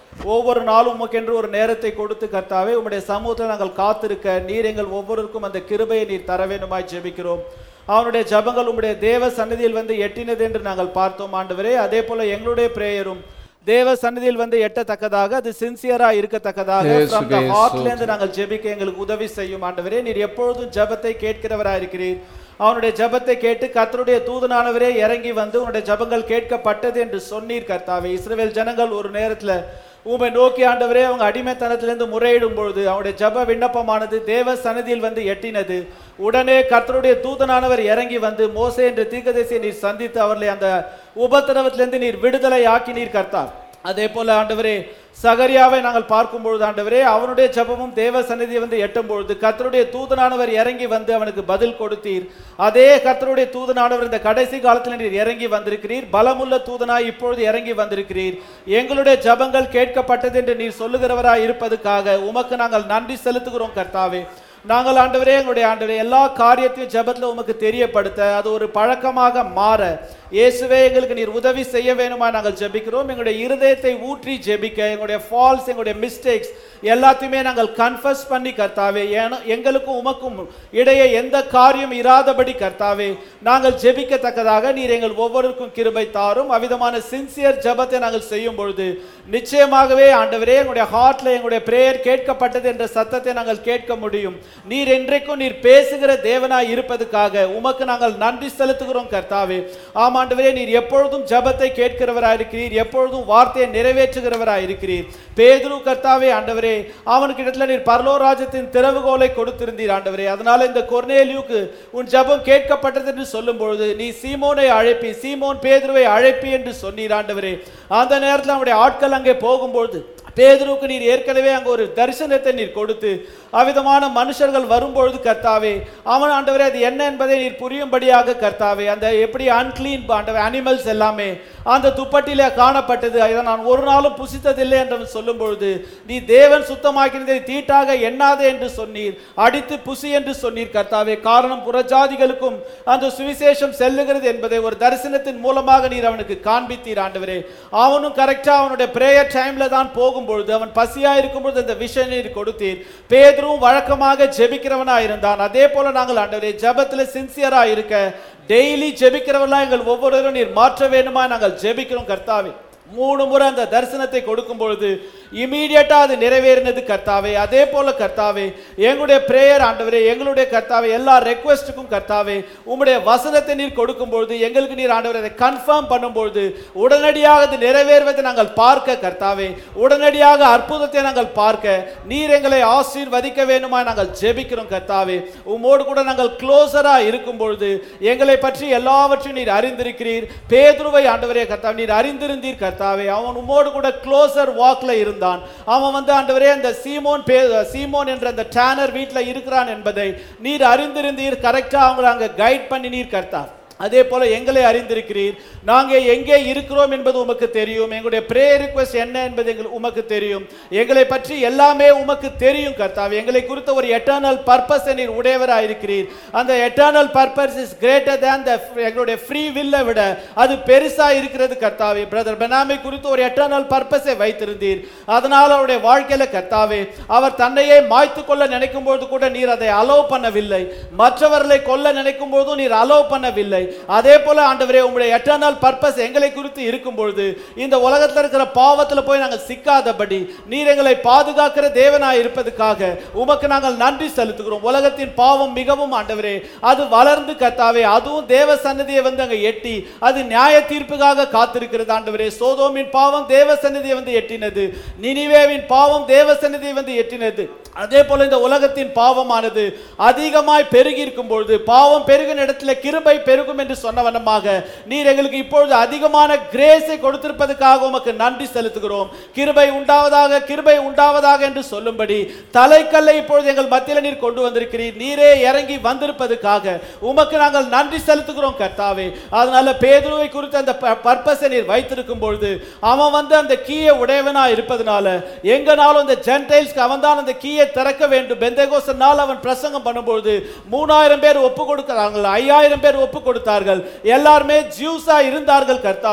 ஒவ்வொரு நாளும் உமக்கென்று ஒரு நேரத்தை கொடுத்து கர்த்தாவே உம்முடைய சமூகத்தில் நாங்கள் காத்திருக்க நீர் எங்கள் ஒவ்வொருவருக்கும் அந்த கிருபையை நீர் தர வேண்டுமாய் ஜெபிக்கிறோம். அவனுடைய ஜபங்கள் உம்முடைய தேவ சந்நிதியில் வந்து எட்டினது என்று நாங்கள் பார்த்தோம் ஆண்டவரே. அதே போல எங்களுடைய பிரேயரும் தேவ சந்நிதியில் வந்து எட்டத்தக்கதாக, அது சின்சியரா இருக்கத்தக்கதாக from the heartல இருந்து நாங்கள் ஜெபிக்க எங்களுக்கு உதவி செய்யும் ஆண்டவரே. நீர் எப்பொழுதும் ஜபத்தை கேட்கிறவராய் இருக்கிறீர். அவனுடைய ஜபத்தை கேட்டு கர்த்தருடைய தூதனானவரே இறங்கி வந்து உன்னுடைய ஜபங்கள் கேட்கப்பட்டது என்று சொன்னீர் கர்த்தாவே. இஸ்ரவேல் ஜனங்கள் ஒரு நேரத்துல உம்மை நோக்கி ஆண்டவரே அவங்க அடிமைத்தனத்திலிருந்து முறையிடும் பொழுது அவனுடைய ஜப விண்ணப்பமானது தேவ சந்நிதியில் வந்து எட்டினது. உடனே கர்த்தருடைய தூதனானவர் இறங்கி வந்து மோசே என்ற தீர்க்கதரிசியை நீர் சந்தித்து அவர்களை அந்த உபத்திரவத்திலிருந்து நீர் விடுதலை ஆக்கினீர் கர்த்தார். அதே போல ஆண்டவரே சகரியாவை நாங்கள் பார்க்கும் பொழுது ஆண்டவரே அவனுடைய ஜபமும் தேவ சந்நிதியை வந்து எட்டும் பொழுது கர்த்தருடைய தூதனானவர் இறங்கி வந்து அவனுக்கு பதில் கொடுத்தீர். அதே கர்த்தருடைய தூதனானவர் இந்த கடைசி காலத்தில் நீர் இறங்கி வந்திருக்கிறீர். பலமுள்ள தூதனாய் இப்பொழுது இறங்கி வந்திருக்கிறீர். எங்களுடைய ஜபங்கள் கேட்கப்பட்டது என்று நீர் சொல்லுகிறவராய் இருப்பதற்காக உமக்கு நாங்கள் நன்றி செலுத்துகிறோம் கர்த்தாவே. நாங்கள் ஆண்டவரே எங்களுடைய ஆண்டவரே எல்லா காரியத்தையும் ஜபத்தில் உமக்கு தெரியப்படுத்த அது ஒரு பழக்கமாக மாற இயேசுவே எங்களுக்கு நீர் உதவி செய்ய வேணுமா நாங்கள் ஜெபிக்கிறோம். எங்களுடைய இருதயத்தை ஊற்றி ஜெபிக்க எங்களுடைய ஃபால்ஸ் எங்களுடைய மிஸ்டேக்ஸ் எல்லாத்தையுமே நாங்கள் கன்ஃபஸ் பண்ணி கர்த்தாவே எங்களுக்கும் உமக்கும் இடையே எந்த காரியம் இராதபடி கர்த்தாவே நாங்கள் ஜெபிக்கத்தக்கதாக நீர் எங்கள் ஒவ்வொருக்கும் கிருபை தாரும். அவ்விதமான சின்சியர் ஜபத்தை நாங்கள் செய்யும் பொழுது நிச்சயமாகவே ஆண்டவரே எங்களுடைய ஹார்ட்ல எங்களுடைய பிரேயர் கேட்கப்பட்டது என்ற சத்தத்தை நாங்கள் கேட்க முடியும். நீர் என்றைக்கும் நீர் பேசுகிற தேவனாய் இருப்பதற்காக உமக்கு நாங்கள் நன்றி செலுத்துகிறோம் கர்த்தாவே. ஆமாண்டவரே நீர் எப்பொழுதும் ஜபத்தை கேட்கிறவராய் இருக்கிறீர். எப்பொழுதும் வார்த்தையை நிறைவேற்றுகிறவராய் இருக்கிறீர். பேதுரு கர்த்தாவே ஆண்டவரே அவனுக்கு இடத்துல நீர் பரலோக ராஜ்யத்தின் திறவுகோலை கொடுத்திருந்தீர் ஆண்டவரே. அதனால இந்த கொர்நேலியுக்கு உன் ஜபம் கேட்கப்பட்டது என்று சொல்லும் பொழுது நீ சீமோனை அழைப்பி சீமோன் பேதுருவை அழைப்பி என்று சொன்னீர் ஆண்டவரே. அந்த நேரத்தில் அவனுடைய ஆட்கள் அங்கே போகும்பொழுது பேதுருக்கு நீர் ஏற்கனவே அங்கே ஒரு தரிசனத்தை நீர் கொடுத்து அவ்விதமான மனுஷர்கள் வரும்பொழுது கர்த்தாவே அவன் ஆண்டவரே அது என்ன என்பதை நீர் புரியும்படியாக கர்த்தாவே அந்த எப்படி அன்கிளீன் ஆண்டவரே அனிமல்ஸ் எல்லாமே அந்த துப்பட்டிலே காணப்பட்டது. இதை நான் ஒரு நாளும் புசித்ததில்லை என்று சொல்லும் பொழுது நீ தேவன் சுத்தமாக்கினதை தீட்டாக எண்ணாதே என்று சொன்னீர். அடித்து புசி என்று சொன்னீர் கர்த்தாவே. காரணம் புறஜாதிகளுக்கும் அந்த சுவிசேஷம் செல்லுகிறது என்பதை ஒரு தரிசனத்தின் மூலமாக நீர் அவனுக்கு காண்பித்தீர் ஆண்டவரே. அவனும் கரெக்டா அவனுடைய பிரேயர் டைம்ல தான் போகும் பொழுது அவன் பசியா இருக்கும் பொழுது அந்த விஷயம் நீர் கொடுத்தீர். பேதுருவும் வழக்கமாக ஜெபிக்கிறவனா இருந்தான். அதே போல நாங்கள் ஆண்டவரே ஜெபத்துல சின்சியரா இருக்க டெய்லி ஜெபிக்கிறவர்களா எங்கள் ஒவ்வொருவரும் நீர் மாற்ற வேண்டுமா நாங்கள் ஜெபிக்கிறோம் கர்த்தாவே. மூணு முறை அந்த தரிசனத்தை கொடுக்கும் பொழுது இமீடியட்டா அது நிறைவேறினது கர்த்தாவே. அதே போல கர்த்தாவே எங்களுடைய பிரேயர் ஆண்டவரே எங்களுடைய கர்த்தாவே எல்லா ரெக்வெஸ்டுக்கும் கர்த்தாவே உம்முடைய வசனத்தை நீர் கொடுக்கும் பொழுது எங்களுக்கு நீர் ஆண்டவரே அதை கன்ஃபார்ம் பண்ணும்பொழுது உடனடியாக அது நிறைவேறுவதை நாங்கள் பார்க்க கர்த்தாவே உடனடியாக அற்புதத்தை நாங்கள் பார்க்க நீர் எங்களை ஆசீர்வதிக்க வேண்டுமா நாங்கள் ஜெபிக்கிறோம் கர்த்தாவே. உம்மோடு கூட நாங்கள் க்ளோசரா இருக்கும் பொழுது எங்களை பற்றி எல்லாவற்றையும் நீர் அறிந்திருக்கிறீர். பேதுருவை ஆண்டவரே கர்த்தாவே நீர் அறிந்திருந்தீர் கர்த்தாவே. அவன் உம்மோடு கூட க்ளோசர் வாக்ல இருந்தான். அவன் வந்து ஆண்டவரே அந்த சீமோன் சீமோன் என்ற அந்த டேனர் வீட்ல இருக்கிறான் என்பதை நீர் அறிந்திருந்தீர். கரெக்டா அவங்களை அங்க கைட் பண்ணி நீர் கர்த்தாவே. அதே போல எங்களை அறிந்திருக்கிறீர். நாங்கள் எங்கே இருக்கிறோம் என்பது உமக்கு தெரியும். எங்களுடைய பிரேயர் ரிக்வெஸ்ட் என்ன என்பது எங்களுக்கு உமக்கு தெரியும். எங்களை பற்றி எல்லாமே உமக்கு தெரியும் கர்த்தாவே. எங்களை குறித்த ஒரு எட்டர்னல் பர்பஸ் நீர் உடையவராக இருக்கிறீர். அந்த eternal purpose is greater than the எங்களுடைய ஃப்ரீ வில்லை விட அது பெருசா இருக்கிறது கர்த்தாவே. பிரதர் பெனாமி குறித்து ஒரு எட்டர்னல் பர்பஸை வைத்திருந்தீர். அதனால் அவருடைய வாழ்க்கையில கர்த்தாவே அவர் தன்னையே மாய்த்து கொள்ள நினைக்கும் போது கூட நீர் அதை அலோவ் பண்ணவில்லை. மற்றவர்களை கொல்ல நினைக்கும் போதும் நீர் அலோவ் பண்ணவில்லை. அதே போல ஆண்டவரே உம்முடைய எட்டர்னல் பர்பஸ் எங்களை குறித்து இருக்கும் பொழுது இந்த உலகத்தில் இருக்கிற பாவத்தில் போய் நாங்கள் சிக்காதபடி நீர் எங்களை பாதுகாக்கிற தேவனாய் இருப்பதற்காக உமக்கு நாங்கள் நன்றி செலுத்துகிறோம். உலகத்தின் பாவம் மிகவும் ஆண்டவரே அது வளர்ந்து கர்த்தாவே அதுவும் தேவ சந்நிதியை வந்து அங்கே எட்டி அது நியாய தீர்ப்புக்காக காத்திருக்கிறது ஆண்டவரே. சோதோமின் பாவம் தேவ சந்நிதியை வந்து எட்டினது. நினிவேவின் பாவம் தேவ சந்நிதியை வந்து எட்டினது. அதே போல இந்த உலகத்தின் பாவமானது அதிகமாய் பெருகி இருக்கும் பொழுது பாவம் பெருகின இடத்துல கிருபை பெருகும் என்று சொன்ன வண்ணமாக நீர் எங்களுக்கு இப்பொழுது அதிகமான கிரேஸை கொடுத்திருப்பதற்காக உமக்கு நன்றி செலுத்துகிறோம். கிருபை உண்டாவதாக கிருபை உண்டாவதாக என்று சொல்லும்படி தலைக்கல்லை இப்பொழுது எங்கள் மத்தியில் நீர் கொண்டு வந்திருக்கிறீர். நீரே இறங்கி வந்திருப்பதற்காக உமக்கு நாங்கள் நன்றி செலுத்துகிறோம் கர்த்தாவே. அதனால பேதுருவை குறித்து அந்த பர்பஸை நீர் வைத்திருக்கும் பொழுது அவன் வந்து அந்த கீயை உடையவனா இருப்பதனால எங்கனாலும் அந்த ஜென்டைல்ஸ்க்கு அவன் தான் அந்த கீயை திறக்க வேண்டும். பெந்தேகோஸ்து நாள் அவன் பிரசங்கம் பண்ணும்போது மூணாயிரம் பேர் ஒப்பு கொடுக்கிறார்கள். ஐயாயிரம் பேர் ஒப்பு கொடுத்தார்கள். எல்லாருமே ஜூஸா இருந்தார்கள் கர்த்தாவே.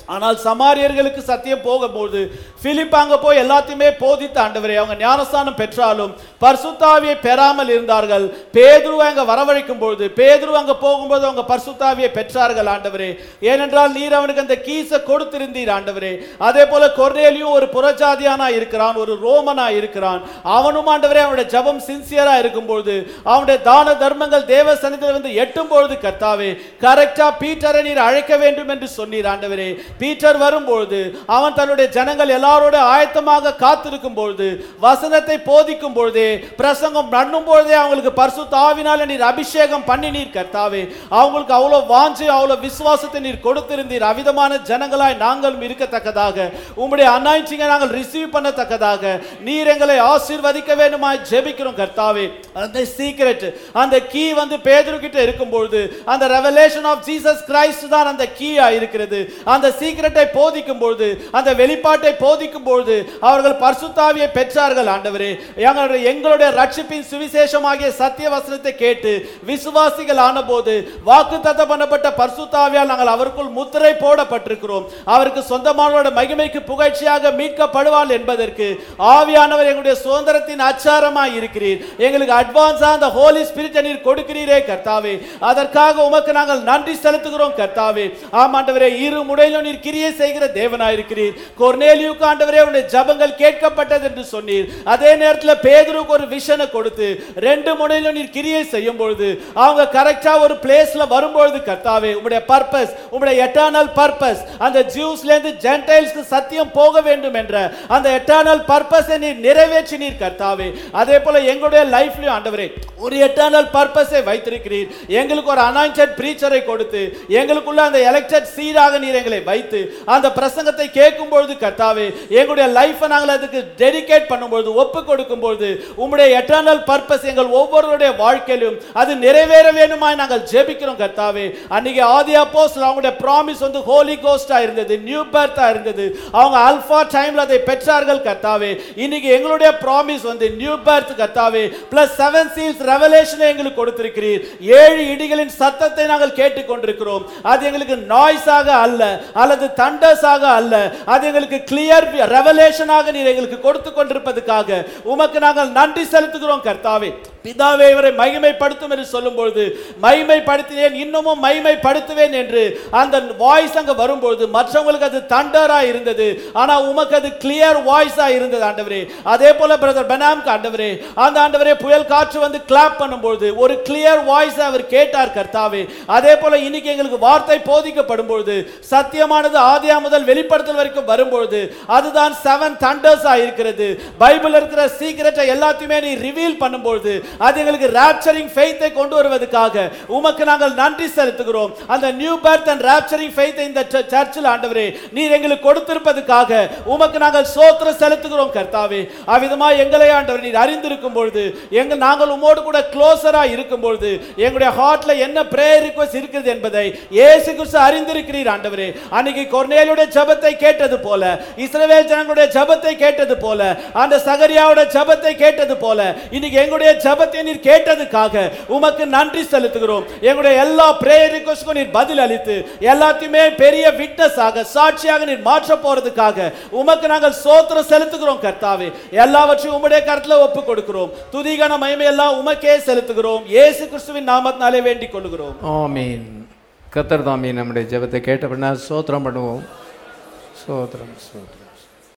ஆனால் சமாரியர்களுக்கு சத்தியம் போகும்போது பிலிப் அங்க போய் எல்லாத்தையுமே போதித்த ஆண்டவரே, அவங்க ஞானஸ்தானம் பெற்றாலும் பரிசுத்தாவியை பெறாமல் இருந்தார்கள். பேதுருவை அங்க வரவழைக்கும் பொழுது, பேதுரு அங்க போகும்போது அவங்க பரிசுத்தாவியை பெற்றார்கள் ஆண்டவரே. ஏனென்றால் நீர் அவனுக்கு அந்த கீஸை கொடுத்திருந்தீர் ஆண்டவரே. அதே போல கொர்நேலியும் ஒரு புறஜாதியானா இருக்கிறான், ஒரு ரோமனா இருக்கிறான். அவனும் ஆண்டவரே அவனுடைய ஜெபம் சின்சியரா இருக்கும்போது, அவனுடைய தான தர்மங்கள் தேவ சன்னிதியில் வந்து எட்டும் பொழுது கர்த்தாவே, கரெக்டா பீட்டரை நீர் அழைக்க வேண்டும் என்று சொன்னீர் ஆண்டவரே. பீட்டர் வரும்பொழுது அவன் தன்னுடைய ஜனங்கள் எல்லாரோட ஆயத்தமாக காத்திருக்கும் பொழுது, வசனத்தை போதிக்கும் பொழுதே, பிரசங்கம் பண்ணும் பொழுதே அவங்களுக்கு பரிசுத்த ஆவினால நீர் அபிஷேகம் பண்ணி நீர் கர்த்தாவே, அவங்களுக்கு அவ்வளவு வாஞ்சை அவ்வளவு விசுவாசத்தை நீர் கொடுத்திருந்தீர். அவிதமான ஜனங்களாய் நாங்களும் இருக்கத்தக்கதாக, உம்முடைய அனாயிண்டிங்கை நாங்கள் ரிசீவ் பண்ணத்தக்கதாக நீர் எங்களை ஆசீர்வதிக்க வேண்டுமாய் ஜெபிக்கிறோம் கர்த்தாவே. அந்த சீக்ரெட், அந்த கீ வந்து பேதுரு கிட்ட இருக்கும் பொழுது, அந்த ரெவலேஷன் ஆஃப் ஜீசஸ் கிரைஸ்ட் தான் அந்த கீயா இருக்கிறது. அந்த சீக்ரெட்டை போதிக்கும் பொழுது, அந்த வெளிப்பாட்டை போதிக்கும் பொழுது அவர்கள் பரிசுத்தாவியை பெற்றார்கள் ஆண்டவரே. எங்களுடைய ரட்சிப்பின் சுவிசேஷமாகிய சத்திய வசனத்தை கேட்டு விசுவாசிகள் ஆனபோது வாக்குத்தத்தம் பண்ணப்பட்ட பரிசுத்தாவியால் நாங்கள் அவருக்குள் முத்திரை போடப்பட்டிருக்கிறோம். அவருக்கு சொந்தமானவருடைய மகிமைக்கு புகழ்ச்சியாக மீட்கப்படுவாள் என்பதற்கு ஆவியானவர் எங்களுடைய சுதந்திரத்தின் அச்சாரமாய் இருக்கிறீர். எங்களுக்கு அட்வான்ஸா அந்த ஹோலி ஸ்பிரிட்டை நீர் கொடுக்கிறீரே கர்த்தாவே. அதற்காக உமக்கு நாங்கள் நன்றி செலுத்துகிறோம் கர்த்தாவே. ஆமாண்டவரே, இரு முறையிலும் நீர் கிரியை செய்கிற தேவனாயிருக்கிறீர். கொர்நேலியுக்கு ஆண்டவரே உடைய ஜெபங்கள் கேட்கப்பட்டது என்று சொன்னீர். அதே நேரத்தில் பேதுருக்கு ஒரு விஷனை கொடுத்து ரெண்டு முனையிலும் நீர் கிரியை செய்யும் பொழுது அவங்க கரெக்டா ஒரு பிளேஸ்ல வரும்பொழுது கர்த்தாவே, உம்முடைய பர்பஸ், உம்முடைய எட்டர்னல் பர்பஸ், அந்த ஜூஸ்ல இருந்து ஜென்டைல்ஸ்க்கு சத்தியம் போக வேண்டும் என்ற அந்த எட்டர்னல் பர்பஸை நீர் நிறைவேற்றி நீர் கர்த்தாவே. அதே போல எங்களுடைய லைஃப்லயும் ஆண்டவரே ஒரு எட்டர்னல் பர்பஸை வைத்திருக்கிறீர். எங்களுக்கு ஒரு அனாயிண்டட் பிரீச்சரை கொடுத்து எங்களுக்குள்ள அந்த எலெக்டட் சீடாக நீர் எங்களை வைத்து அந்த பிரசங்கத்தை கேட்கும் பொழுது கர்த்தாவே, எங்களுடைய லைஃபை நாங்கள் அதுக்கு டெடிகேட் பண்ணும்போது, ஒப்பு கொடுக்கும் பொழுது உம்முடைய எட்டர்னல் பர்பஸ் எங்கள் ஒவ்வொருவருடைய வாழ்க்கையிலும் அது நிறைவேற வேண்டுமாய் நாங்கள் ஜெபிக்கிறோம் கர்த்தாவே. அன்னைக்கு ஆதி அப்போஸ்தலர் அவங்களுடைய ப்ராமிஸ் வந்து ஹோலி கோஸ்டா இருந்தது, நியூ பர்த்தா இருந்தது. அவங்க அல்பா டைம்ல அதை பெற்றார்கள் கர்த்தாவே. இன்னைக்கு எங்களுடைய ப்ராமிஸ் வந்து நியூ பர்த் கர்த்தாவே, பிளஸ் செவன் சீல்ஸ் ரெவலேஷன் எங்களுக்கு கொடுத்திருக்கிறீர். ஏழு இடிகளின் சத்தத்தை நாங்கள் கேட்டுக்கொண்டிருக்கிறோம். அது எங்களுக்கு நாய்ஸாக அல்ல, அல்லது தண்டர்ஸாக அல்ல, அது எங்களுக்கு கிளியர் ரெவலேஷனாக நீர் எங்களுக்கு கொடுத்து கொண்டிருப்பதற்காக உமக்கு நாங்கள் நன்றி செலுத்துகிறோம் கர்த்தாவே. பிதாவே, இவரை மகிமைப்படுத்தும் என்று சொல்லும் பொழுது மகிமைப்படுத்தினேன், இன்னமும் மகிமைப்படுத்துவேன் என்று அந்த வாய்ஸ் அங்க வரும்பொழுது மற்றவங்களுக்கு அது தண்டரா இருந்தது, ஆனா உமக்கு அது கிளியர் வாய்ஸா இருந்தது ஆண்டவரே. அதே போல பிரதர் பெனாம் ஆண்டவரே, அந்த ஆண்டவரே புயல் காற்று வந்து கிளாப் பண்ணும்போது ஒரு கிளியர் வாய்ஸ் அவர் கேட்டார் கர்த்தாவே. அதே போல இன்னைக்கு எங்களுக்கு வார்த்தை போதிக்கப்படும் பொழுது, சத்தியமானது ஆதியா முதல் வெளிப்படுத்தல் வரைக்கும் வரும்பொழுது அதுதான் செவன் தண்டர்ஸா இருக்கிறது. பைபிள் இருக்கிற சீக்ரெட்டை எல்லாத்தையுமே நீ ரிவீல் பண்ணும்போது அது எங்களுக்கு ராப்சரிங் ஃபெய்த்தை கொண்டு வருவதற்காக உமக்கு நாங்கள் நன்றி செலுத்துகிறோம். அந்த நியூ பர்த் அண்ட் ராப்சரிங் ஃபெய்த்தை இந்த சர்ச்சில் ஆண்டவரே நீர் எங்களுக்கு கொடுத்திருப்பதற்காக உமக்கு நாங்கள் ஸ்தோத்திரம் செலுத்துகிறோம் கர்த்தாவே. அவ்விதமா எங்களை ஆண்டவர் நீர் அறிந்திருக்கும் பொழுது, எங்க நாங்கள் உம்மோடு கூட க்ளோசரா இருக்கும் பொழுது எங்களுடைய ஹார்ட்ல என்ன பிரேயர் ரிக்வெஸ்ட் இருக்குது என்பதை இயேசு கிறிஸ்து அறிந்திருக்கிறீர் ஆண்டவரே. அன்னைக்கு கொர்நேலியுடைய ஜெபத்தை கேட்டது போல, இஸ்ரவேல் ஜனங்களுடைய ஜெபத்தை கேட்டது போல, அந்த சகரியாவுடைய ஜெபத்தை கேட்டது போல இன்னைக்கு எங்களுடைய ஜெபத்தை நீர் கேட்டதுக்காக உமக்கு நன்றி செலுத்துகிறோம். எங்களுடைய எல்லா பிரேயர் ரிக்வெஸ்ட்க்கும் நீர் பதில் அளித்து எல்லாத்தையுமே பெரிய விட்னஸாக சாட்சியாக நீர் மாற்ற போறதுக்காக உமக்கு நாங்கள் ஸ்தோத்திரம் செலுத்துகிறோம் கர்த்தாவே. எல்லாவற்றையும் உம்முடைய கரத்துல ஒப்பு கொடுக்கிறோம். துதிகன மகிமை எல்லாம் உமக்கே செலுத்துகிறோம். இயேசு கிறிஸ்துவின் நாமத்தினாலே வேண்டிக் கொள்கிறோம். ஆமென். கர்த்தர் தாமே நம்முடைய ஜெபத்தை கேட்டபடினால் ஸ்தோத்திரம் பண்ணுவோம். ஸ்தோத்திரம் ஸ்தோத்திரம்.